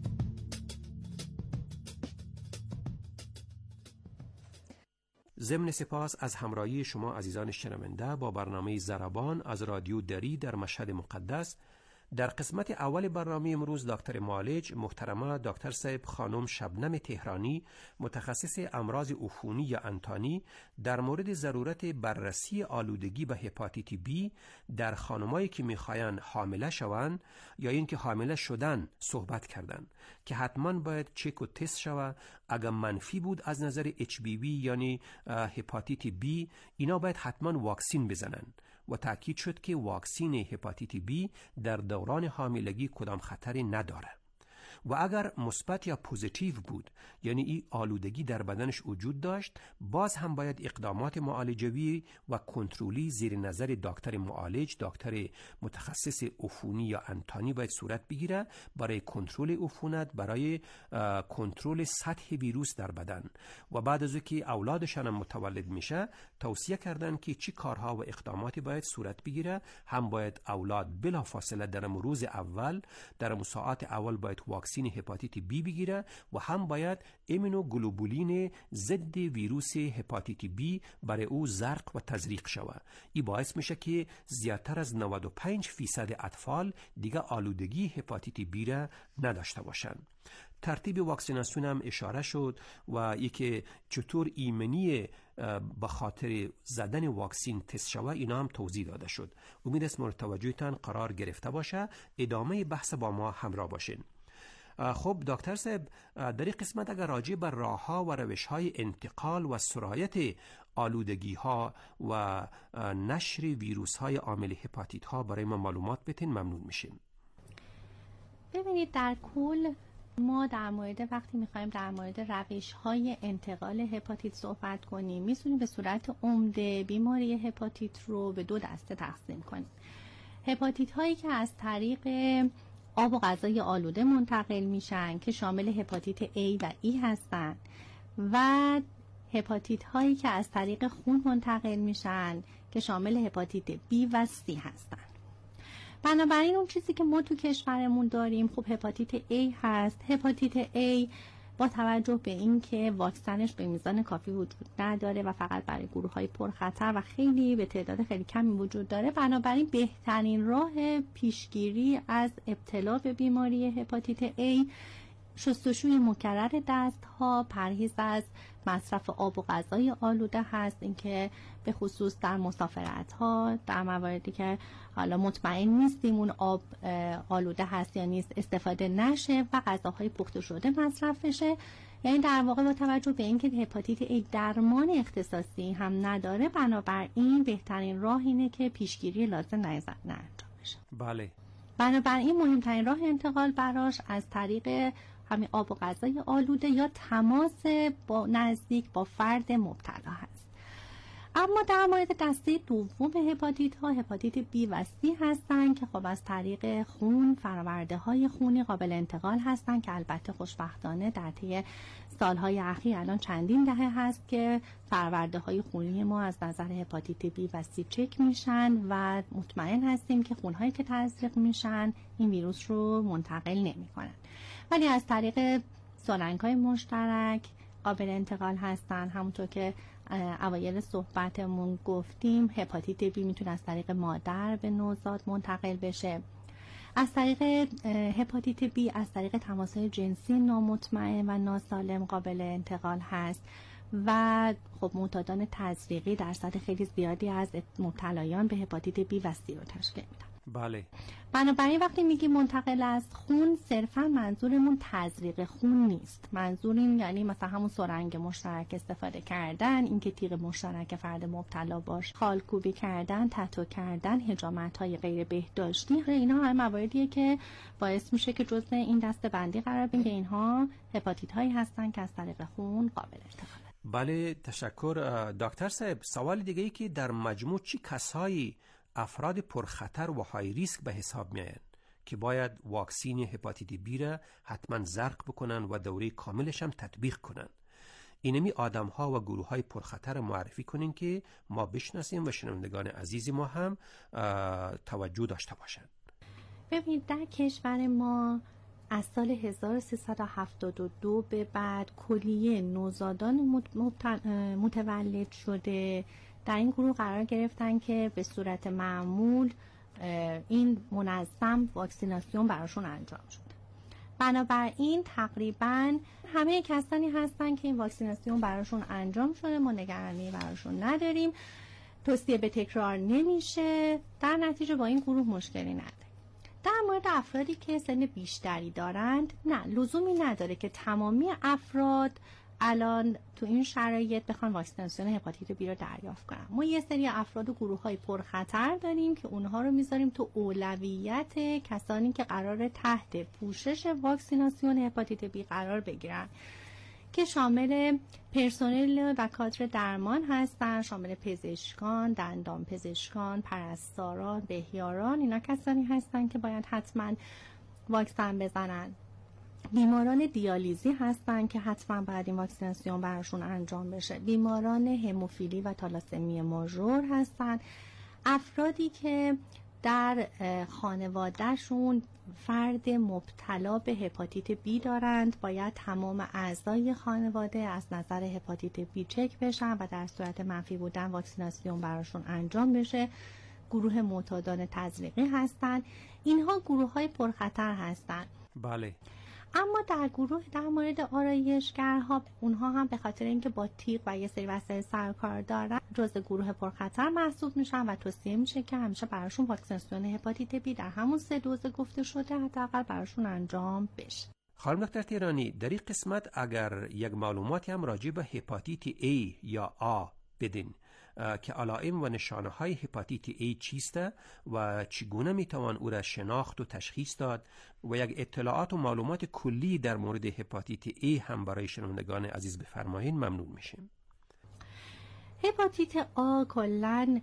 ضمن سپاس از همراهی شما عزیزان شنونده با برنامه ضربان از رادیو دری در مشهد مقدس. در قسمت اول برنامه امروز دکتر معالج محترمه دکتر صاحب خانم شبنم تهرانی، متخصص امراض عفونی یا انتانی، در مورد ضرورت بررسی آلودگی و هپاتیت بی در خانمایی که میخواین حامله شوند یا اینکه حامله شدن صحبت کردن که حتما باید چک و تست شود. اگر منفی بود از نظر اچ بی وی یعنی هپاتیت بی، اینا باید حتما واکسین بزنن و تاکید شد که واکسین هپاتیت بی در دوران حاملگی کدام خطری نداره. و اگر مثبت یا پوزیتیو بود، یعنی این آلودگی در بدنش وجود داشت، باز هم باید اقدامات معالجوی و کنترلی زیر نظر دکتر معالج، دکتر متخصص عفونی یا انتانی باید صورت بگیره برای کنترل عفونت، برای کنترل سطح ویروس در بدن. و بعد از اینکه اولادشان متولد میشه توصیه کردن که چی کارها و اقداماتی باید صورت بگیره. هم باید اولاد بلافاصله در روز اول، در ساعات اول باید واکسین هپاتیت بی بگیره و هم باید ایمونوگلوبولین ضد ویروس هپاتیت بی برای او زرق و تزریق شود. این باعث میشه که زیادتر از نود و پنج فیصد اطفال دیگه آلودگی هپاتیت بی را نداشته باشن. ترتیب واکسیناسیون هم اشاره شد و یکی چطور ایمنی به خاطر زدن واکسین تست شوه اینا هم توضیح داده شد. امید است مورد توجهتان قرار گرفته باشه. ادامه بحث با ما همراه باشین. خب دکتر صاحب، در این قسمت اگر راجع بر راه‌ها و روش‌های انتقال و سرایت آلودگی‌ها و نشر ویروس‌های عامل هپاتیت‌ها برای ما معلومات بتین ممنون میشیم. ببینید در کل ما در مورد وقتی میخوایم در مورد روش‌های انتقال هپاتیت صحبت کنیم، میتونیم به صورت عمده بیماری هپاتیت رو به دو دسته تقسیم کنیم. هپاتیت هایی که از طریق آب و غذای آلوده منتقل میشن که شامل هپاتیت A و E هستن و هپاتیت هایی که از طریق خون منتقل میشن که شامل هپاتیت B و C هستن. بنابراین اون چیزی که ما تو کشورمون داریم خب هپاتیت A هست. هپاتیت A با توجه به اینکه واکسنش به میزان کافی وجود نداره و فقط برای گروه‌های پرخطر و خیلی به تعداد خیلی کمی وجود داره، بنابراین بهترین راه پیشگیری از ابتلا به بیماری هپاتیت A شستشوی مکرر دست‌ها، پرهیز از مصرف آب و غذای آلوده هست. اینکه به خصوص در مسافرت‌ها، در مواردی که حالا مطمئن نیستیم اون آب آلوده هست یا نیست، استفاده نشه و غذاهای پخته شده مصرف بشه. یعنی در واقع با توجه به اینکه هپاتیت A درمان اختصاصی هم نداره، بنابراین بهترین راه اینه که پیشگیری لازم نانجام بشه. بله. بنابراین مهمترین راه انتقال براش از طریق همین آب و غذای آلوده یا تماس با نزدیک با فرد مبتلا هست. اما در مورد دسته دوم هپاتیت ها، هپاتیت B و C هستن که خب از طریق خون، فراورده های خونی قابل انتقال هستن که البته خوشبختانه در طی سالهای اخیر الان چندین دهه هست که فراورده های خونی ما از نظر هپاتیت B و C چک میشن و مطمئن هستیم که خونهایی که تزریق میشن این ویروس رو منتقل نمی کنن. ولی از طریق سالنگ‌های مشترک قابل انتقال هستن. همونطور که اوایل صحبتمون گفتیم هپاتیت بی میتونه از طریق مادر به نوزاد منتقل بشه. از طریق هپاتیت بی از طریق تماس‌های جنسی نامطمئن و ناسالم قابل انتقال هست و خب معتادان تزریقی درصد خیلی زیادی از مبتلایان به هپاتیت بی و سی رو تشکیل میدن. بله. بنابراین وقتی میگیم منتقل از خون، صرفا منظورمون تزریق خون نیست. منظور این یعنی مثلا همون سرنگ مشترک استفاده کردن، اینکه تیغ مشترک فرد مبتلا باش، خالکوبی کردن، تتو کردن، حجامت‌های غیر بهداشتی، اینا همه مواردیه که باعث میشه که جزء این دسته بندی قرار بگیره. اینها هپاتیت هایی هستن که از طریق خون قابل انتقاله. بله، تشکر دکتر صاحب. سوال دیگه ای که در مجموع چی کسایی افراد پرخطر و های ریسک به حساب میاین که باید واکسین هپاتیت بی را حتما زرق بکنن و دوره کاملش هم تطبیق کنن؟ اینمی آدم ها و گروه های پرخطر معرفی کنین که ما بشناسیم و شنوندگان عزیز ما هم توجه داشته باشن. ببینید در کشور ما از سال هزار و سیصد و هفتاد و دو به بعد کلیه نوزادان متولد شده در این گروه قرار گرفتن که به صورت معمول این منظم واکسیناسیون براشون انجام شده. بنابراین تقریبا همه کسانی هستن که این واکسیناسیون براشون انجام شده، ما نگرانی براشون نداریم، توصیه به تکرار نمیشه، در نتیجه با این گروه مشکلی نداره. در مورد افرادی که سن بیشتری دارند، نه لزومی نداره که تمامی افراد الان تو این شرایط بخوان واکسیناسیون هپاتیت بی رو دریافت کنن. ما یه سری افراد و گروه‌های پرخطر داریم که اونها رو میذاریم تو اولویت کسانی که قرار تحت پوشش واکسیناسیون هپاتیت بی قرار بگیرن که شامل پرسنل و کادر درمان هستن، شامل پزشکان، دندان پزشکان، پرستاران، بهیاران. اینا کسانی هستن که باید حتما واکسن بزنن. بیماران دیالیزی هستن که حتما باید این واکسیناسیون براشون انجام بشه. بیماران هموفیلی و تالاسمی ماژور هستن. افرادی که در خانوادهشون فرد مبتلا به هپاتیت بی دارند باید تمام اعضای خانواده از نظر هپاتیت بی چک بشن و در صورت منفی بودن واکسیناسیون براشون انجام بشه. گروه معتادان تزریقی هستن. اینها گروه های پرخطر هستن. بله. اما در گروه در مورد آرایشگرها، اونها هم به خاطر اینکه با تیغ و یه سری وسایل سرکار دارن جزء گروه پرخطر محسوب میشن و توصیه میشه که همیشه براشون واکسیناسیون هپاتیت بی در همون سه دوز گفته شده حداقل براشون انجام بشه. خانم دکتر تهرانی، در این قسمت اگر یک معلوماتی هم راجع به هپاتیت A یا آ بدین که علائم و نشانه های هپاتیت A چیست و چگونه میتوان او را شناخت و تشخیص داد و یک اطلاعات و معلومات کلی در مورد هپاتیت A هم برای شنوندگان عزیز بفرمایید ممنون میشیم. هپاتیت آ کلاً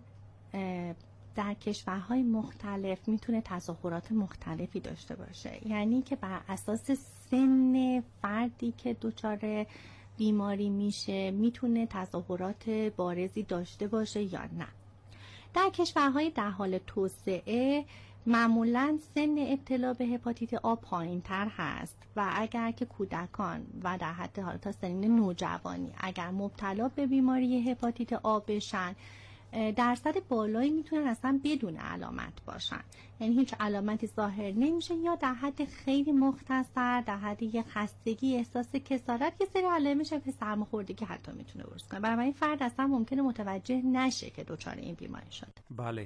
در کشورهای مختلف میتونه تظاهرات مختلفی داشته باشه، یعنی که بر اساس سن فردی که دچار بیماری میشه میتونه تظاهرات بارزی داشته باشه یا نه. در کشورهای در حال توسعه معمولاً سن ابتلا به هپاتیت آ پایین تر هست و اگر که کودکان و در حد حالا تا سنین نوجوانی اگر مبتلا به بیماری هپاتیت آ بشن درصد بالایی میتونن اصلا بدون علامت باشن، یعنی هیچ علامتی ظاهر نمیشه یا در حد خیلی مختصر در حد یه خستگی، احساس کسالت، یه سری علائمش که سرماخوردگی حتی میتونه بروز کنه. برای این فرد اصلا ممکنه متوجه نشه که دچار این بیماری شده. بله.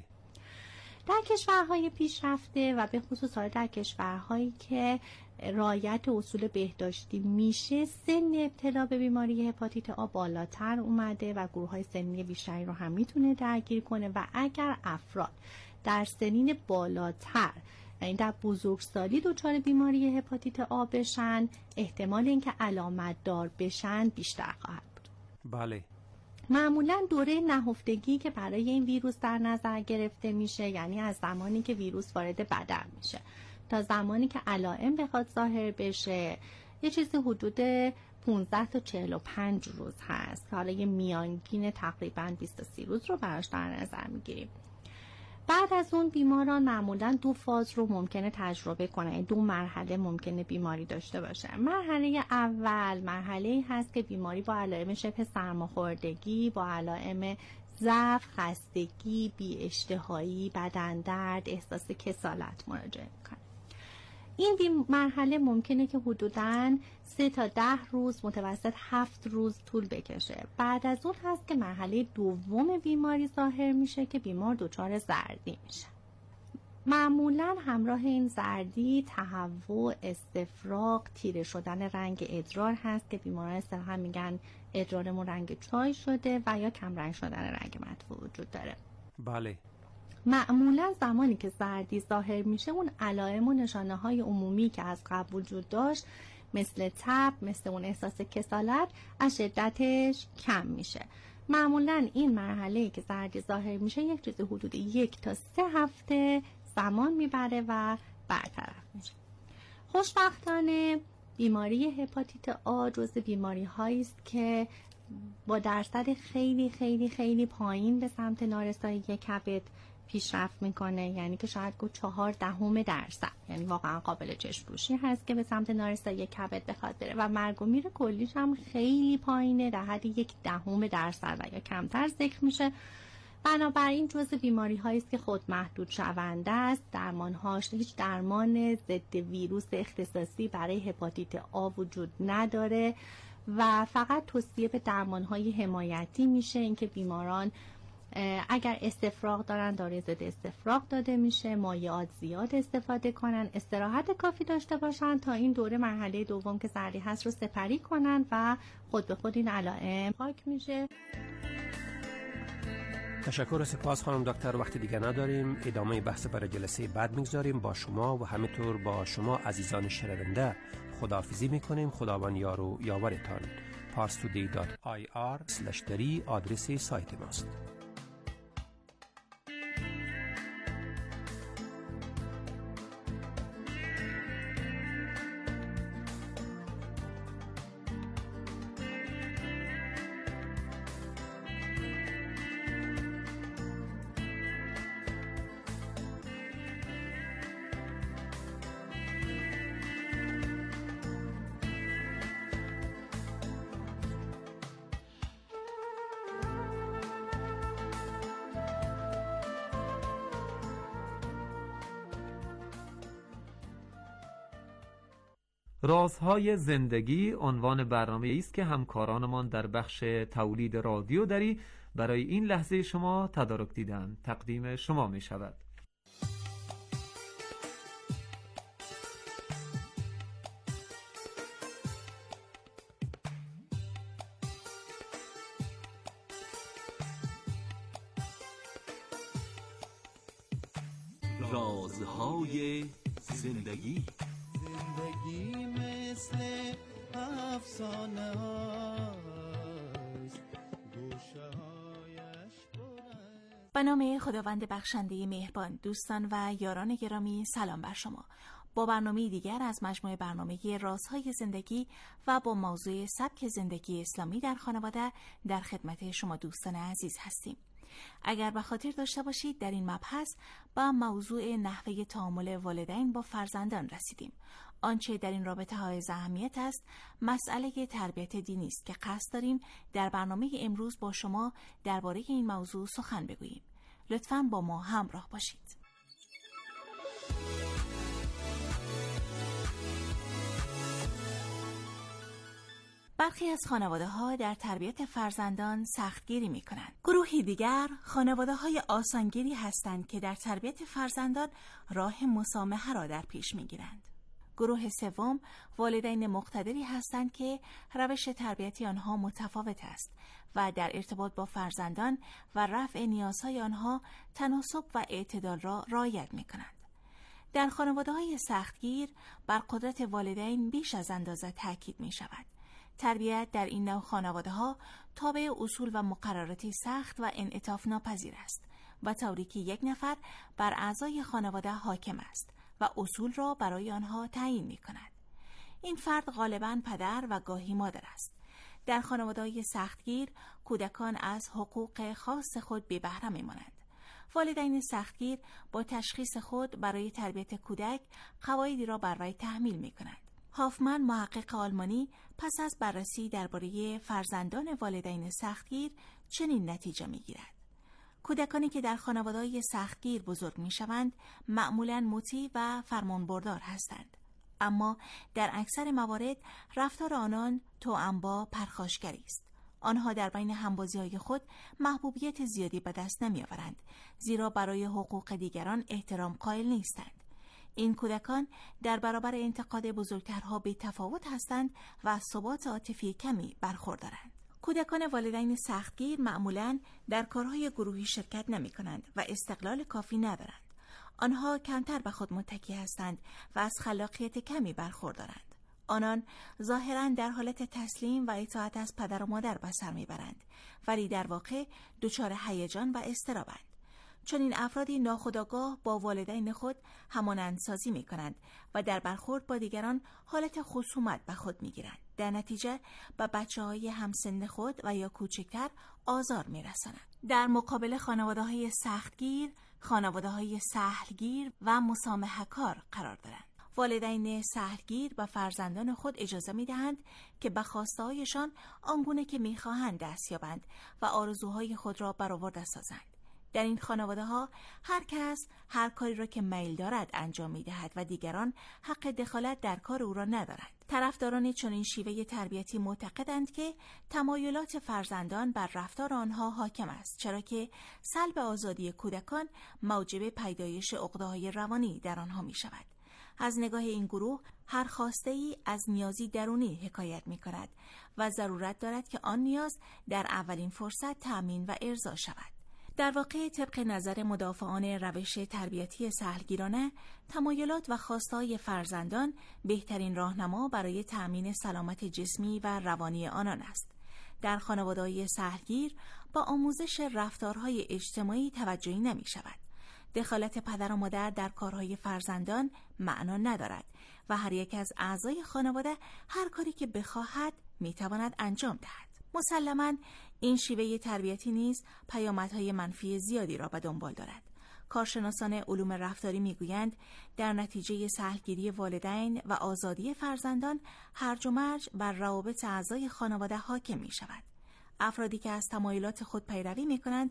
در کشورهای پیشرفته و به خصوص در کشورهایی که رعایت اصول بهداشتی میشه سن ابتلا به بیماری هپاتیت آ بالاتر اومده و گروه‌های سنی بیشتری رو هم میتونه درگیر کنه و اگر افراد در سنین بالاتر یعنی در بزرگسالی دچار بیماری هپاتیت آ بشن احتمال اینکه علامت دار بشن بیشتر خواهد بود. بله. معمولا دوره نهفتگی که برای این ویروس در نظر گرفته میشه یعنی از زمانی که ویروس وارد بدن میشه تا زمانی که علائم بخواد ظاهر بشه یه چیزی حدود پانزده تا چهل و پنج روز هست که حالا یه میانگین تقریبا بیست تا سی روز رو براش در نظر میگیریم. بعد از اون بیماران معمولا دو فاز رو ممکنه تجربه کنن، دو مرحله ممکنه بیماری داشته باشه. مرحله اول مرحله هست که بیماری با علائم شبه سرماخوردگی، با علائم ضعف، خستگی، بی اشتهایی، بدن درد، احساس کسالت مراجعه میکنه. این مرحله ممکنه که حدوداً سه تا ده روز متوسط هفت روز طول بکشه. بعد از اون هست که مرحله دوم بیماری ظاهر میشه که بیمار دچار زردی میشه. معمولاً همراه این زردی تهوع، استفراغ، تیره شدن رنگ ادرار هست که بیماران اصطلاحاً میگن ادرارمون رنگ چای شده و یا کم رنگ شدن رنگ مطبوع وجود داره. بله. معمولا زمانی که زردی ظاهر میشه اون علائم و نشانه های عمومی که از قبل وجود داشت مثل تب، مثل اون احساس کسالت از شدتش کم میشه. معمولا این مرحله که زردی ظاهر میشه یک چیز حدود یک تا سه هفته زمان میبره و برطرف میشه. خوشبختانه بیماری هپاتیت آ جزو بیماری هایی است که با درصد خیلی خیلی خیلی پایین به سمت نارسایی کبد پیشرفت میکنه، یعنی که شاید گفت چهار دهم درصد، یعنی واقعا قابل چشم پوشی هست که به سمت نارسایی کبد بخواد بره و مرگ و میر کلیش هم خیلی پایینه، در حد یک دهم درصد و یا کمتر ذکر میشه. بنابراین جزء بیماری هایی است که خود محدود شونده است. درمانهاش هیچ درمان ضد ویروس اختصاصی برای هپاتیت آ وجود نداره و فقط توصیه به درمانهای حمایتی میشه، اینکه بیماران اگر استفراغ دارن داروی ضد استفراغ داده میشه، مایعات زیاد استفاده کنن، استراحت کافی داشته باشن تا این دوره مرحله دوم که سردی هست رو سپری کنن و خود به خود این علائم پاک میشه. تشکر و سپاس خانم دکتر. وقتی دیگه نداریم، ادامه بحث برای جلسه بعد میگذاریم. با شما و همینطور با شما عزیزان شنونده خداحافظی میکنیم. خداوند یار و یاورتان. پارس تودی دات آی آر اسلش دری آدرس سایت ماست. رازهای زندگی عنوان برنامه است که همکارانمان در بخش تولید رادیو دری برای این لحظه شما تدارک دیدن. تقدیم شما می شود. رازهای زندگی. زندگی مثل افسانه هاست، گوشه هایش به نام خداوند بخشنده مهربان. دوستان و یاران گرامی، سلام بر شما. با برنامه دیگر از مجموعه برنامه رازهای زندگی و با موضوع سبک زندگی اسلامی در خانواده در خدمت شما دوستان عزیز هستیم. اگر به خاطر داشته باشید در این مبحث با موضوع نحوه تعامل والدین با فرزندان رسیدیم. آنچه در این رابطه های اهمیت است مسئله تربیت دینی است که قصد داریم در برنامه امروز با شما درباره این موضوع سخن بگوییم. لطفاً با ما همراه باشید. برخی از خانواده ها در تربیت فرزندان سختگیری می کنند. گروهی دیگر خانواده های آسانگیری هستند که در تربیت فرزندان راه مسامحه را در پیش می گیرند. گروه سوم والدین مقتدری هستند که روش تربیتی آنها متفاوت است و در ارتباط با فرزندان و رفع نیازهای آنها تناسب و اعتدال را رعایت می کنند. در خانواده های سختگیر بر قدرت والدین بیش از اندازه تاکید می شود. تربیت در این نوع خانواده ها تابع اصول و مقرراتی سخت و انعطاف ناپذیر است و طوری که یک نفر بر اعضای خانواده حاکم است و اصول را برای آنها تعیین می کند. این فرد غالباً پدر و گاهی مادر است. در خانواده‌های سختگیر کودکان از حقوق خاص خود بی بهره می مانند. والدین سختگیر با تشخیص خود برای تربیت کودک قواعدی را بر وی تحمیل می کنند. هافمن محقق آلمانی پس از بررسی درباره فرزندان والدین سختگیر چنین نتیجه می گیرد: کودکانی که در خانواده‌های سختگیر بزرگ می‌شوند معمولاً مطیع و فرمانبردار هستند، اما در اکثر موارد رفتار آنان توأم با پرخاشگری است. آنها در بین همبازی‌های خود محبوبیت زیادی به دست نمی‌آورند، زیرا برای حقوق دیگران احترام قائل نیستند. این کودکان در برابر انتقاد بزرگترها بی تفاوت هستند و از ثبات عاطفی کمی برخوردارند. کودکان والدین سختگیر معمولاً در کارهای گروهی شرکت نمی کنند و استقلال کافی ندارند. آنها کمتر به خود متکی هستند و از خلاقیت کمی برخوردارند. آنان ظاهراً در حالت تسلیم و اطاعت از پدر و مادر به سر میبرند، ولی در واقع دچار هیجان و اضطرابند. چون این افرادی ناخودآگاه با والدین خود همانندسازی می کنند و در برخورد با دیگران حالت خصومت به خود می گیرند. در نتیجه به بچه های همسن خود و یا کوچکتر آزار می رسانند. در مقابل خانواده های سختگیر، خانواده های سهلگیر و مسامحه کار قرار دارند. والدین سهلگیر به فرزندان خود اجازه می دهند که به خواسته هایشان آنگونه که می خواهند دست یابند و آرزوهای خود را برآورده سازند. در این خانواده ها هر کس هر کاری را که میل دارد انجام می دهد و دیگران حق دخالت در کار او را ندارند. طرفداران چنین شیوه تربیتی معتقدند که تمایلات فرزندان بر رفتار آنها حاکم است، چرا که سلب آزادی کودکان موجب پیدایش عقده‌های روانی در آنها می شود. از نگاه این گروه هر خواسته‌ای از نیازی درونی حکایت می کند و ضرورت دارد که آن نیاز در اولین فرصت تأمین و ارضا شود. در واقع طبق نظر مدافعان روش تربیتی سهلگیرانه، تمایلات و خواسته‌های فرزندان بهترین راهنما برای تأمین سلامت جسمی و روانی آنان است. در خانواده‌های سهلگیر با آموزش رفتارهای اجتماعی توجهی نمی شود. دخالت پدر و مادر در کارهای فرزندان معنا ندارد و هر یک از اعضای خانواده هر کاری که بخواهد میتواند انجام دهد. مسلماً این شیوه تربیتی نیز پیامدهای منفی زیادی را به دنبال دارد. کارشناسان علوم رفتاری میگویند در نتیجه سهلگیری والدین و آزادی فرزندان هرج و مرج بر روابط اعضای خانواده حاکم می شود. افرادی که از تمایلات خود پیروی می کنند